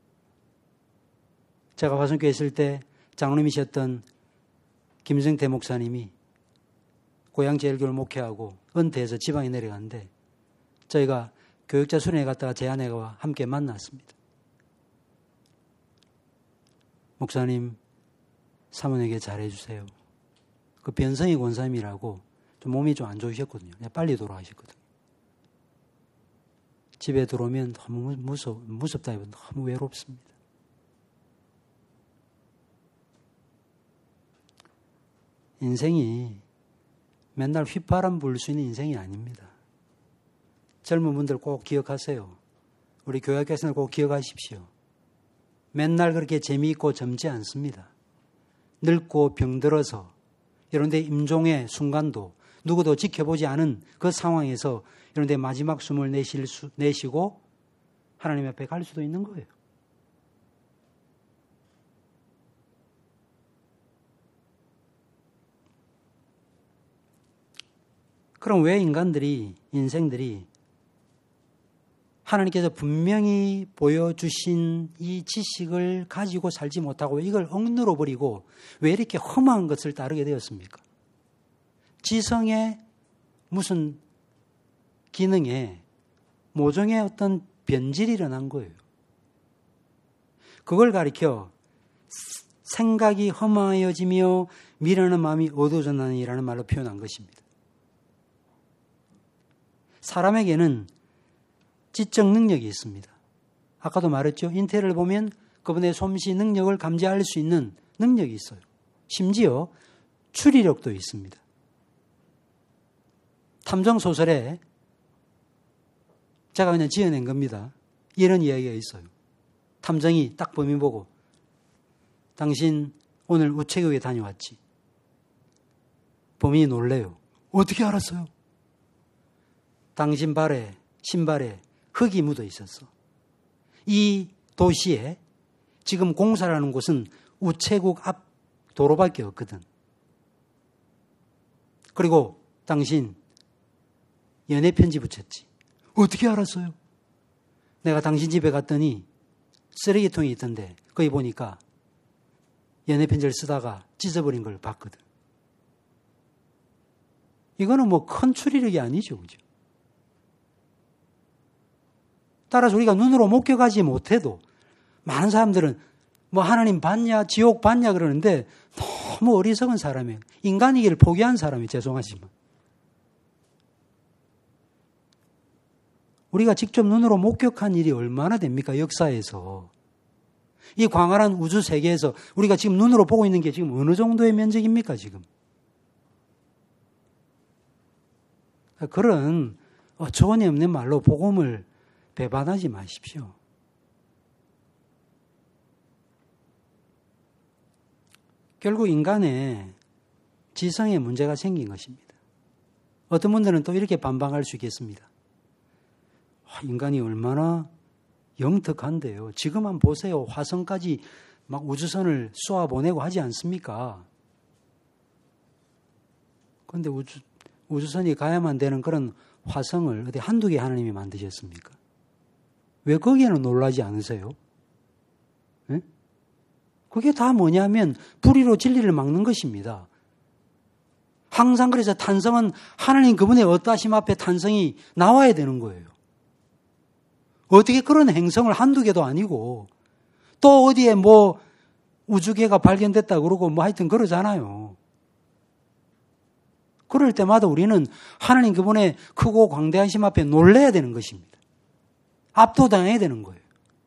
제가 화성교회 있을 때 장로님이셨던 김성태 목사님이 고향제일교를 목회하고 은퇴해서 지방에 내려갔는데 저희가 교육자 수련회 갔다가 제 아내와 함께 만났습니다. 목사님, 사모님에게 잘해주세요. 그 변성희 권사님이라고 좀 몸이 좀 안 좋으셨거든요. 빨리 돌아가셨거든요. 집에 들어오면 너무 무섭다기보다 너무 외롭습니다. 인생이 맨날 휘파람 불 수 있는 인생이 아닙니다. 젊은 분들 꼭 기억하세요. 우리 교회 학교에서는 꼭 기억하십시오. 맨날 그렇게 재미있고 젊지 않습니다. 늙고 병들어서 이런데 임종의 순간도 누구도 지켜보지 않은 그 상황에서 이런데 마지막 숨을 내쉬고 하나님 앞에 갈 수도 있는 거예요. 그럼 왜 인생들이 하나님께서 분명히 보여주신 이 지식을 가지고 살지 못하고 이걸 억누러 버리고 왜 이렇게 험한 것을 따르게 되었습니까? 지성의 무슨 기능에 모종의 어떤 변질이 일어난 거예요. 그걸 가리켜 생각이 험하여지며 미련한 마음이 어두워졌나니라는 말로 표현한 것입니다. 사람에게는 지적 능력이 있습니다. 아까도 말했죠. 인텔을 보면 그분의 솜씨 능력을 감지할 수 있는 능력이 있어요. 심지어 추리력도 있습니다. 탐정소설에 제가 그냥 지어낸 겁니다. 이런 이야기가 있어요. 탐정이 딱 범인 보고 당신 오늘 우체국에 다녀왔지. 범인이 놀래요. 어떻게 알았어요? 당신 신발에 흙이 묻어 있었어. 이 도시에 지금 공사라는 곳은 우체국 앞 도로밖에 없거든. 그리고 당신 연애 편지 붙였지. 어떻게 알았어요? 내가 당신 집에 갔더니 쓰레기통이 있던데 거기 보니까 연애 편지를 쓰다가 찢어버린 걸 봤거든. 이거는 뭐 큰 추리력이 아니죠, 그죠? 따라서 우리가 눈으로 목격하지 못해도 많은 사람들은 뭐 하나님 봤냐, 지옥 봤냐 그러는데 너무 어리석은 사람이에요. 인간이기를 포기한 사람이 죄송하지만. 우리가 직접 눈으로 목격한 일이 얼마나 됩니까? 역사에서. 이 광활한 우주 세계에서 우리가 지금 눈으로 보고 있는 게 지금 어느 정도의 면적입니까, 지금? 그런 어처구니 없는 말로 복음을 배반하지 마십시오. 결국 인간의 지성에 문제가 생긴 것입니다. 어떤 분들은 또 이렇게 반박할 수 있겠습니다. 인간이 얼마나 영특한데요. 지금 한번 보세요. 화성까지 막 우주선을 쏘아보내고 하지 않습니까? 그런데 우주선이 가야만 되는 그런 화성을 어디 한두 개 하나님이 만드셨습니까? 왜 거기에는 놀라지 않으세요? 네? 그게 다 뭐냐면 불의로 진리를 막는 것입니다. 항상 그래서 탄성은 하나님 그분의 어떠하심 앞에 탄성이 나와야 되는 거예요. 어떻게 그런 행성을 한두 개도 아니고 또 어디에 뭐 우주계가 발견됐다 그러고 뭐 하여튼 그러잖아요. 그럴 때마다 우리는 하나님 그분의 크고 광대하심 앞에 놀라야 되는 것입니다. 압도당해야 되는 거예요.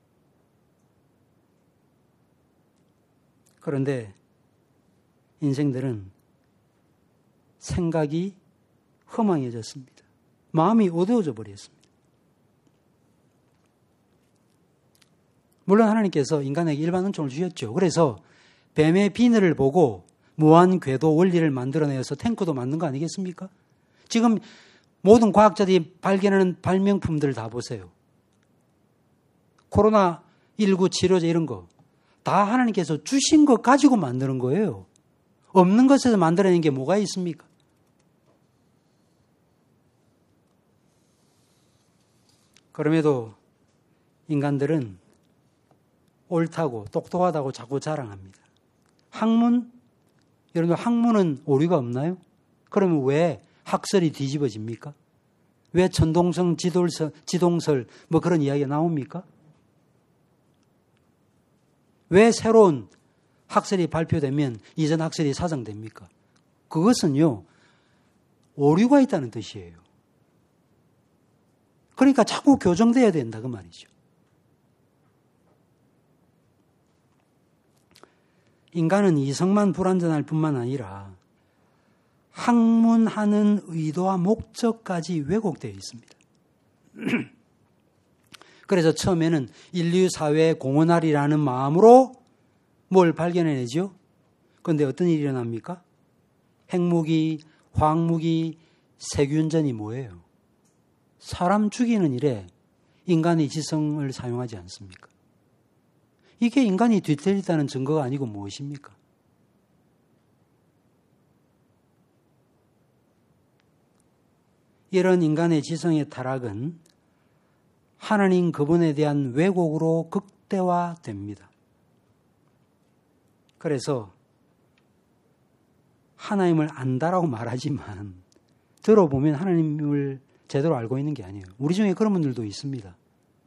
그런데 인생들은 생각이 허망해졌습니다. 마음이 어두워져 버렸습니다. 물론 하나님께서 인간에게 일반 은총을 주셨죠. 그래서 뱀의 비늘을 보고 무한 궤도 원리를 만들어내서 탱크도 만든 거 아니겠습니까? 지금 모든 과학자들이 발견하는 발명품들을 다 보세요. 코로나19 치료제 이런 거 다 하나님께서 주신 것 가지고 만드는 거예요. 없는 것에서 만들어낸 게 뭐가 있습니까? 그럼에도 인간들은 옳다고 똑똑하다고 자꾸 자랑합니다. 여러분 학문은 오류가 없나요? 그러면 왜 학설이 뒤집어집니까? 왜 천동성, 지동설 뭐 그런 이야기가 나옵니까? 왜 새로운 학설이 발표되면 이전 학설이 사정됩니까? 그것은요, 오류가 있다는 뜻이에요. 그러니까 자꾸 교정돼야 된다 그 말이죠. 인간은 이성만 불완전할 뿐만 아니라 학문하는 의도와 목적까지 왜곡되어 있습니다. 그래서 처음에는 인류 사회에 공헌하리라는 마음으로 뭘 발견해내죠? 그런데 어떤 일이 일어납니까? 핵무기, 화학무기, 세균전이 뭐예요? 사람 죽이는 일에 인간의 지성을 사용하지 않습니까? 이게 인간이 뒤틀리다는 증거가 아니고 무엇입니까? 이런 인간의 지성의 타락은 하나님 그분에 대한 왜곡으로 극대화됩니다. 그래서 하나님을 안다라고 말하지만 들어보면 하나님을 제대로 알고 있는 게 아니에요. 우리 중에 그런 분들도 있습니다.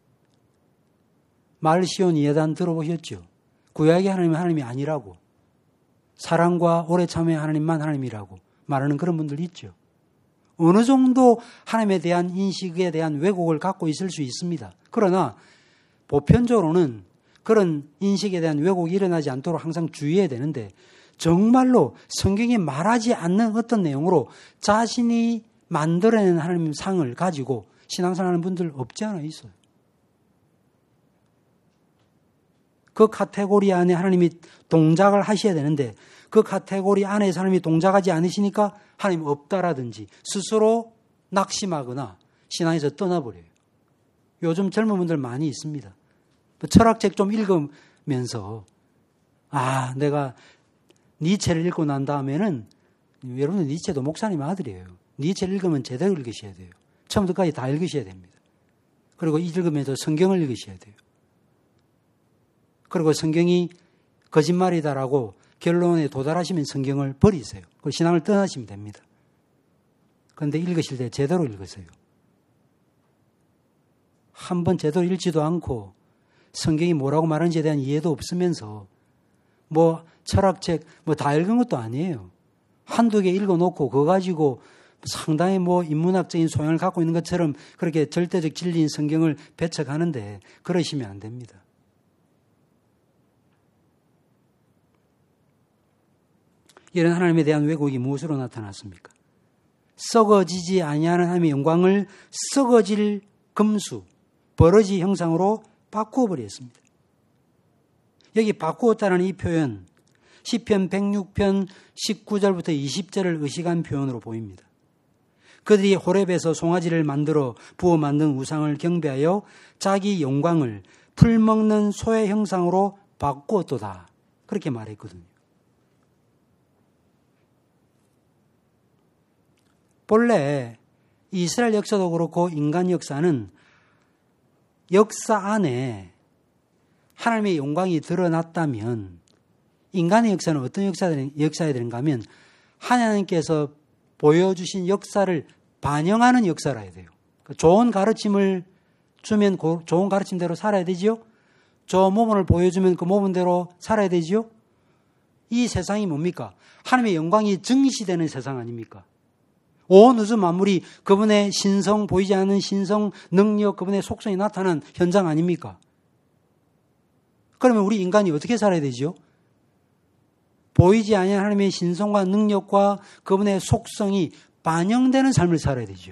말시온 예단 들어보셨죠? 구약의 하나님은 하나님이 아니라고, 사랑과 오래 참의 하나님만 하나님이라고 말하는 그런 분들 있죠. 어느 정도 하나님에 대한 인식에 대한 왜곡을 갖고 있을 수 있습니다. 그러나 보편적으로는 그런 인식에 대한 왜곡이 일어나지 않도록 항상 주의해야 되는데, 정말로 성경이 말하지 않는 어떤 내용으로 자신이 만들어낸 하나님 상을 가지고 신앙생활하는 분들 없지 않아 있어요. 그 카테고리 안에 하나님이 동작을 하셔야 되는데 그 카테고리 안에서 하나님이 동작하지 않으시니까 하나님 없다라든지 스스로 낙심하거나 신앙에서 떠나버려요. 요즘 젊은 분들 많이 있습니다. 철학책 좀 읽으면서 내가 니체를 읽고 난 다음에는, 여러분 니체도 목사님 아들이에요. 니체를 읽으면 제대로 읽으셔야 돼요. 처음부터 끝까지 다 읽으셔야 됩니다. 그리고 읽으면서 성경을 읽으셔야 돼요. 그리고 성경이 거짓말이다라고 결론에 도달하시면 성경을 버리세요. 그 신앙을 떠나시면 됩니다. 그런데 읽으실 때 제대로 읽으세요. 한번 제대로 읽지도 않고 성경이 뭐라고 말하는지에 대한 이해도 없으면서 철학책 다 읽은 것도 아니에요. 한두 개 읽어놓고 그거 가지고 상당히 인문학적인 소양을 갖고 있는 것처럼 그렇게 절대적 진리인 성경을 배척하는데 그러시면 안 됩니다. 이런 하나님에 대한 왜곡이 무엇으로 나타났습니까? 썩어지지 아니하는 하나님의 영광을 썩어질 금수, 버러지 형상으로 바꾸어 버렸습니다. 여기 바꾸었다는 이 표현, 시편 106편 19절부터 20절을 의식한 표현으로 보입니다. 그들이 호렙에서 송아지를 만들어 부어 만든 우상을 경배하여 자기 영광을 풀먹는 소의 형상으로 바꾸었도다. 그렇게 말했거든요. 본래 이스라엘 역사도 그렇고 인간 역사는 역사 안에 하나님의 영광이 드러났다면 인간의 역사는 어떤 역사야 되는가 하면 하나님께서 보여주신 역사를 반영하는 역사라 해야 돼요. 좋은 가르침을 주면 좋은 가르침대로 살아야 되지요. 좋은 모범을 보여주면 그 모범대로 살아야 되지요. 이 세상이 뭡니까? 하나님의 영광이 증시되는 세상 아닙니까? 온 우주 만물이 그분의 신성, 보이지 않는 신성, 능력, 그분의 속성이 나타난 현장 아닙니까? 그러면 우리 인간이 어떻게 살아야 되죠? 보이지 않는 하나님의 신성과 능력과 그분의 속성이 반영되는 삶을 살아야 되죠.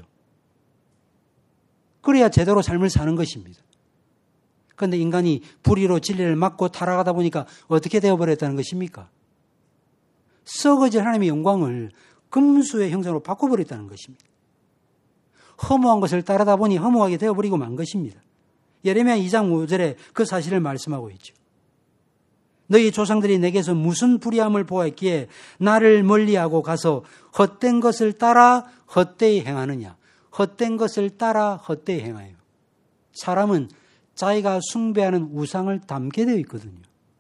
그래야 제대로 삶을 사는 것입니다. 그런데 인간이 불의로 진리를 막고 타락하다 보니까 어떻게 되어버렸다는 것입니까? 썩어질 하나님의 영광을 금수의 형상으로 바꿔버렸다는 것입니다. 허무한 것을 따르다 보니 허무하게 되어버리고 만 것입니다. 예레미야 2장 5절에 그 사실을 말씀하고 있죠. 너희 조상들이 내게서 무슨 불의함을 보았기에 나를 멀리하고 가서 헛된 것을 따라 헛되이 행하느냐. 헛된 것을 따라 헛되이 행하여. 사람은 자기가 숭배하는 우상을 담게 되어 있거든요.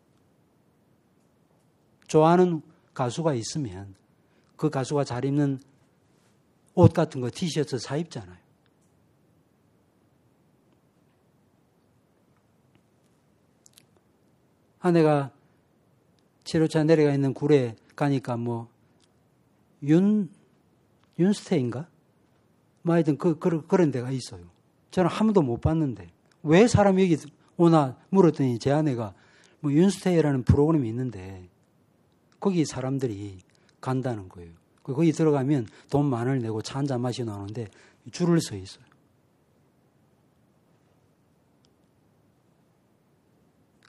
좋아하는 가수가 있으면 그 가수가 잘 입는 옷 같은 거 티셔츠 사 입잖아요. 아내가 치료차 내려가 있는 굴에 가니까 윤스테인가? 하여튼 그런 데가 있어요. 저는 한 번도 못 봤는데 왜 사람이 여기 오나 물었더니 제 아내가 윤스테이라는 프로그램이 있는데 거기 사람들이 간다는 거예요. 거기 들어가면 돈 만 원을 내고 차 1잔 마시고 나오는데 줄을 서 있어요.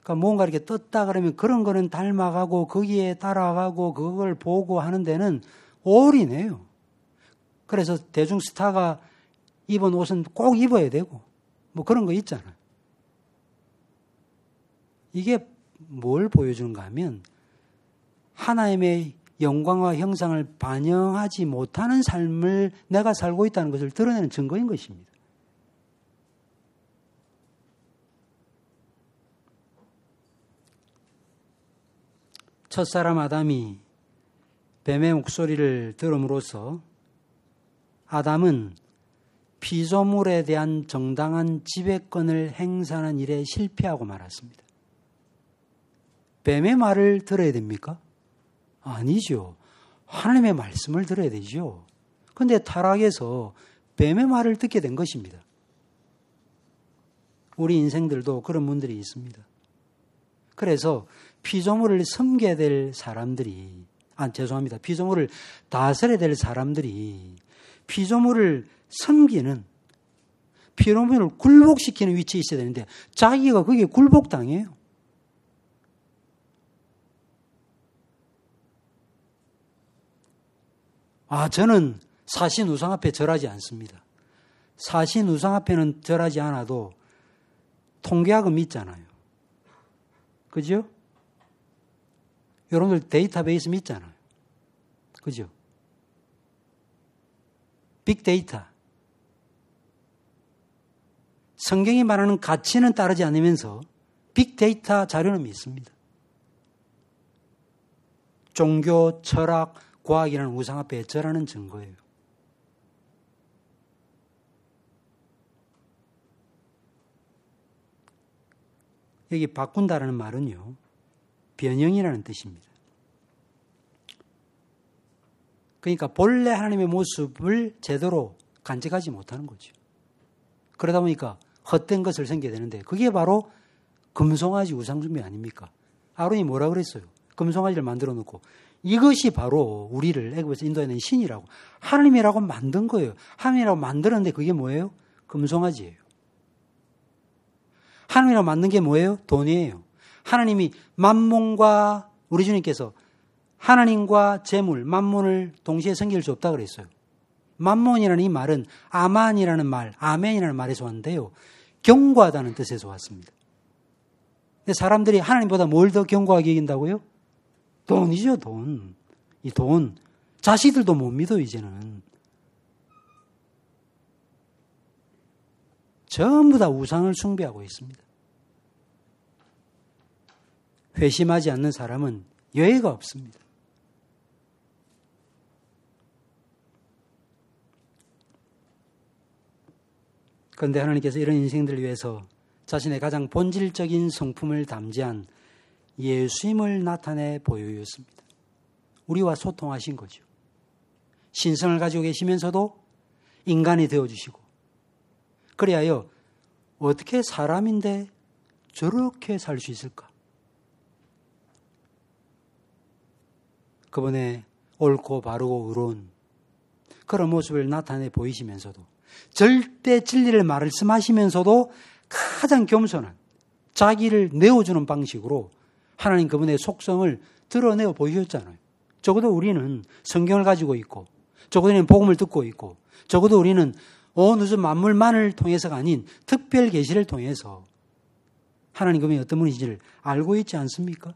그러니까 뭔가 이렇게 떴다 그러면 그런 거는 닮아가고 거기에 따라가고 그걸 보고 하는 데는 올인해요. 그래서 대중 스타가 입은 옷은 꼭 입어야 되고 뭐 그런 거 있잖아요. 이게 뭘 보여주는가 하면 하나님의 영광과 형상을 반영하지 못하는 삶을 내가 살고 있다는 것을 드러내는 증거인 것입니다. 첫사람 아담이 뱀의 목소리를 들음으로써 아담은 피조물에 대한 정당한 지배권을 행사하는 일에 실패하고 말았습니다. 뱀의 말을 들어야 됩니까? 아니죠. 하나님의 말씀을 들어야 되죠. 그런데 타락해서 뱀의 말을 듣게 된 것입니다. 우리 인생들도 그런 분들이 있습니다. 그래서 피조물을 섬겨야 될 사람들이, 죄송합니다. 피조물을 다스려야 될 사람들이 피조물을 섬기는, 피조물을 굴복시키는 위치에 있어야 되는데 자기가 거기에 굴복당해요. 저는 사신 우상 앞에 절하지 않습니다. 사신 우상 앞에는 절하지 않아도 통계학은 있잖아요. 그죠? 여러분들 데이터베이스 있잖아요. 그죠? 빅데이터. 성경이 말하는 가치는 따르지 않으면서 빅데이터 자료는 믿습니다. 종교, 철학, 과학이라는 우상 앞에 절하는 증거예요. 여기 바꾼다라는 말은요, 변형이라는 뜻입니다. 그러니까 본래 하나님의 모습을 제대로 간직하지 못하는 거죠. 그러다 보니까 헛된 것을 섬겨야 되는데 그게 바로 금송아지 우상숭배 아닙니까? 아론이 뭐라 그랬어요? 금송아지를 만들어 놓고 이것이 바로 우리를 애굽에서 인도해낸 신이라고, 하나님이라고 만든 거예요. 하나님이라고 만들었는데 그게 뭐예요? 금송아지예요. 하나님이라고 만든 게 뭐예요? 돈이에요. 하나님이 만몬과, 우리 주님께서 하나님과 재물, 만몬을 동시에 섬길 수 없다고 그랬어요. 만몬이라는 이 말은 아만이라는 말, 아멘이라는 말에서 왔는데요, 견고하다는 뜻에서 왔습니다. 근데 사람들이 하나님보다 뭘 더 견고하게 여긴다고요? 돈이죠, 돈. 이 돈. 자식들도 못 믿어요, 이제는. 전부 다 우상을 숭배하고 있습니다. 회심하지 않는 사람은 여의가 없습니다. 그런데 하나님께서 이런 인생들을 위해서 자신의 가장 본질적인 성품을 담지한 예수님을 나타내 보여주었습니다. 우리와 소통하신 거죠. 신성을 가지고 계시면서도 인간이 되어주시고, 그리하여 어떻게 사람인데 저렇게 살 수 있을까? 그분의 옳고 바르고 의로운 그런 모습을 나타내 보이시면서도, 절대 진리를 말씀하시면서도 가장 겸손한 자기를 내어주는 방식으로 하나님 그분의 속성을 드러내어 보이셨잖아요. 적어도 우리는 성경을 가지고 있고, 적어도 우리는 복음을 듣고 있고, 적어도 우리는 어느 만물만을 통해서가 아닌 특별 계시를 통해서 하나님 그분이 어떤 분이신지를 알고 있지 않습니까?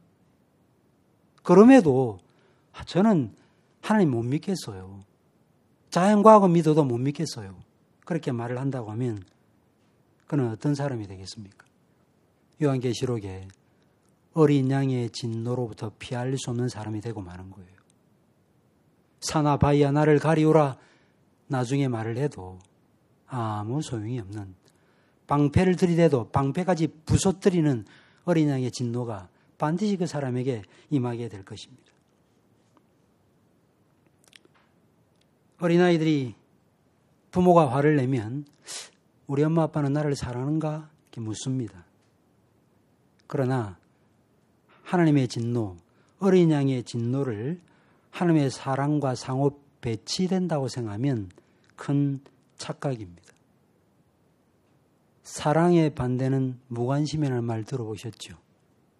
그럼에도 저는 하나님 못 믿겠어요. 자연과학은 믿어도 못 믿겠어요. 그렇게 말을 한다고 하면 그는 어떤 사람이 되겠습니까? 요한계시록에 어린 양의 진노로부터 피할 수 없는 사람이 되고 마는 거예요. 사나 바위야 나를 가리우라 나중에 말을 해도 아무 소용이 없는, 방패를 들이대도 방패까지 부서뜨리는 어린 양의 진노가 반드시 그 사람에게 임하게 될 것입니다. 어린아이들이 부모가 화를 내면 우리 엄마 아빠는 나를 사랑하는가? 이렇게 묻습니다. 그러나 하나님의 진노, 어린 양의 진노를 하나님의 사랑과 상호 배치된다고 생각하면 큰 착각입니다. 사랑의 반대는 무관심이라는 말 들어보셨죠?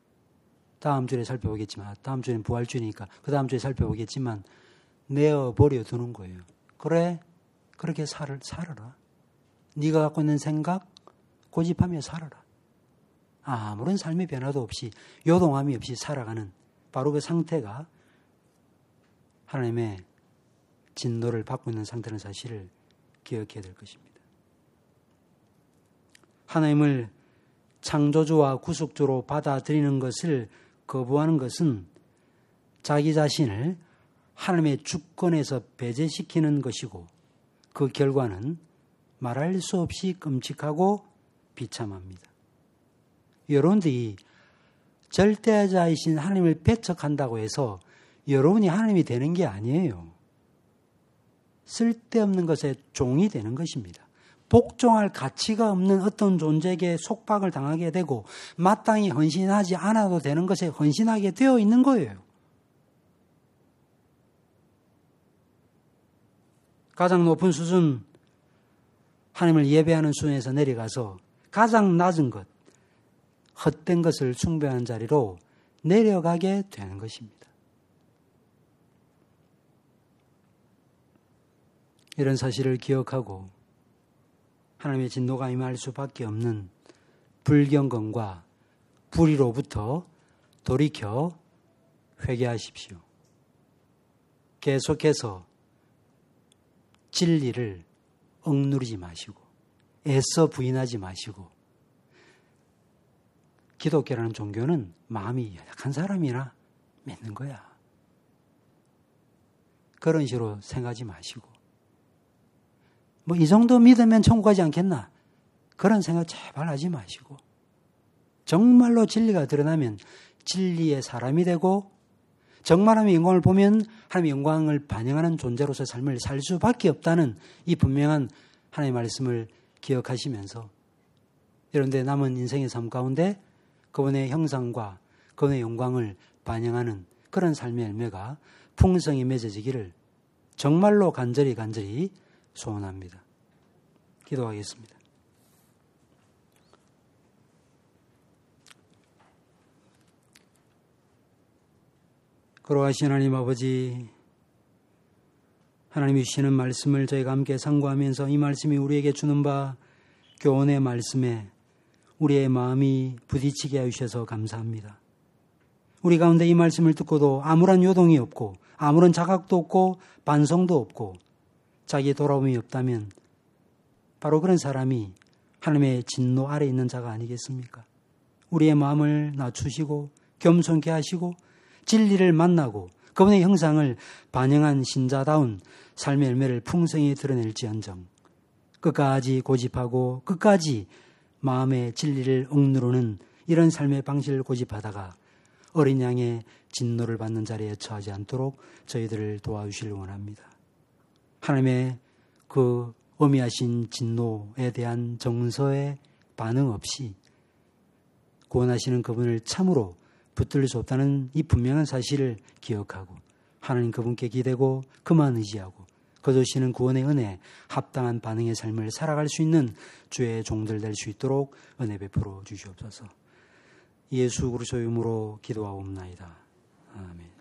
다음 주에 살펴보겠지만, 다음 주에는 부활주니까 그 다음 주에 살펴보겠지만 내어버려 두는 거예요. 그래, 그렇게 살아라. 네가 갖고 있는 생각 고집하며 살아라. 아무런 삶의 변화도 없이 요동함이 없이 살아가는 바로 그 상태가 하나님의 진노를 받고 있는 상태라는 사실을 기억해야 될 것입니다. 하나님을 창조주와 구속주로 받아들이는 것을 거부하는 것은 자기 자신을 하나님의 주권에서 배제시키는 것이고 그 결과는 말할 수 없이 끔찍하고 비참합니다. 여러분들이 절대자이신 하나님을 배척한다고 해서 여러분이 하나님이 되는 게 아니에요. 쓸데없는 것에 종이 되는 것입니다. 복종할 가치가 없는 어떤 존재에게 속박을 당하게 되고 마땅히 헌신하지 않아도 되는 것에 헌신하게 되어 있는 거예요. 가장 높은 수준, 하나님을 예배하는 수준에서 내려가서 가장 낮은 것, 헛된 것을 숭배하는 자리로 내려가게 되는 것입니다. 이런 사실을 기억하고 하나님의 진노가 임할 수밖에 없는 불경건과 불의로부터 돌이켜 회개하십시오. 계속해서 진리를 억누르지 마시고 애써 부인하지 마시고 기독교라는 종교는 마음이 연약한 사람이나 믿는 거야. 그런 식으로 생각하지 마시고 뭐 이 정도 믿으면 천국 가지 않겠나? 그런 생각 제발 하지 마시고 정말로 진리가 드러나면 진리의 사람이 되고 정말 하나님의 영광을 보면 하나님의 영광을 반영하는 존재로서 삶을 살 수밖에 없다는 이 분명한 하나님의 말씀을 기억하시면서 여러분들의 남은 인생의 삶 가운데 그분의 형상과 그분의 영광을 반영하는 그런 삶의 열매가 풍성히 맺어지기를 정말로 간절히 소원합니다. 기도하겠습니다. 거룩하신 하나님 아버지, 하나님이 주시는 말씀을 저희가 함께 상고하면서 이 말씀이 우리에게 주는 바 교훈의 말씀에 우리의 마음이 부딪히게 해주셔서 감사합니다. 우리 가운데 이 말씀을 듣고도 아무런 요동이 없고 아무런 자각도 없고 반성도 없고 자기의 돌아옴이 없다면 바로 그런 사람이 하나님의 진노 아래 있는 자가 아니겠습니까? 우리의 마음을 낮추시고 겸손케 하시고 진리를 만나고 그분의 형상을 반영한 신자다운 삶의 열매를 풍성히 드러낼지언정 끝까지 고집하고 끝까지 마음의 진리를 억누르는 이런 삶의 방식을 고집하다가 어린 양의 진노를 받는 자리에 처하지 않도록 저희들을 도와주시길 원합니다. 하나님의 그 어미하신 진노에 대한 정서에 반응 없이 구원하시는 그분을 참으로 붙들릴 수 없다는 이 분명한 사실을 기억하고 하나님 그분께 기대고 그만 의지하고 거두시는 구원의 은혜에 합당한 반응의 삶을 살아갈 수 있는 주의 종들 될 수 있도록 은혜 베풀어 주시옵소서. 예수 그리스도의 이름으로 기도하옵나이다. 아멘.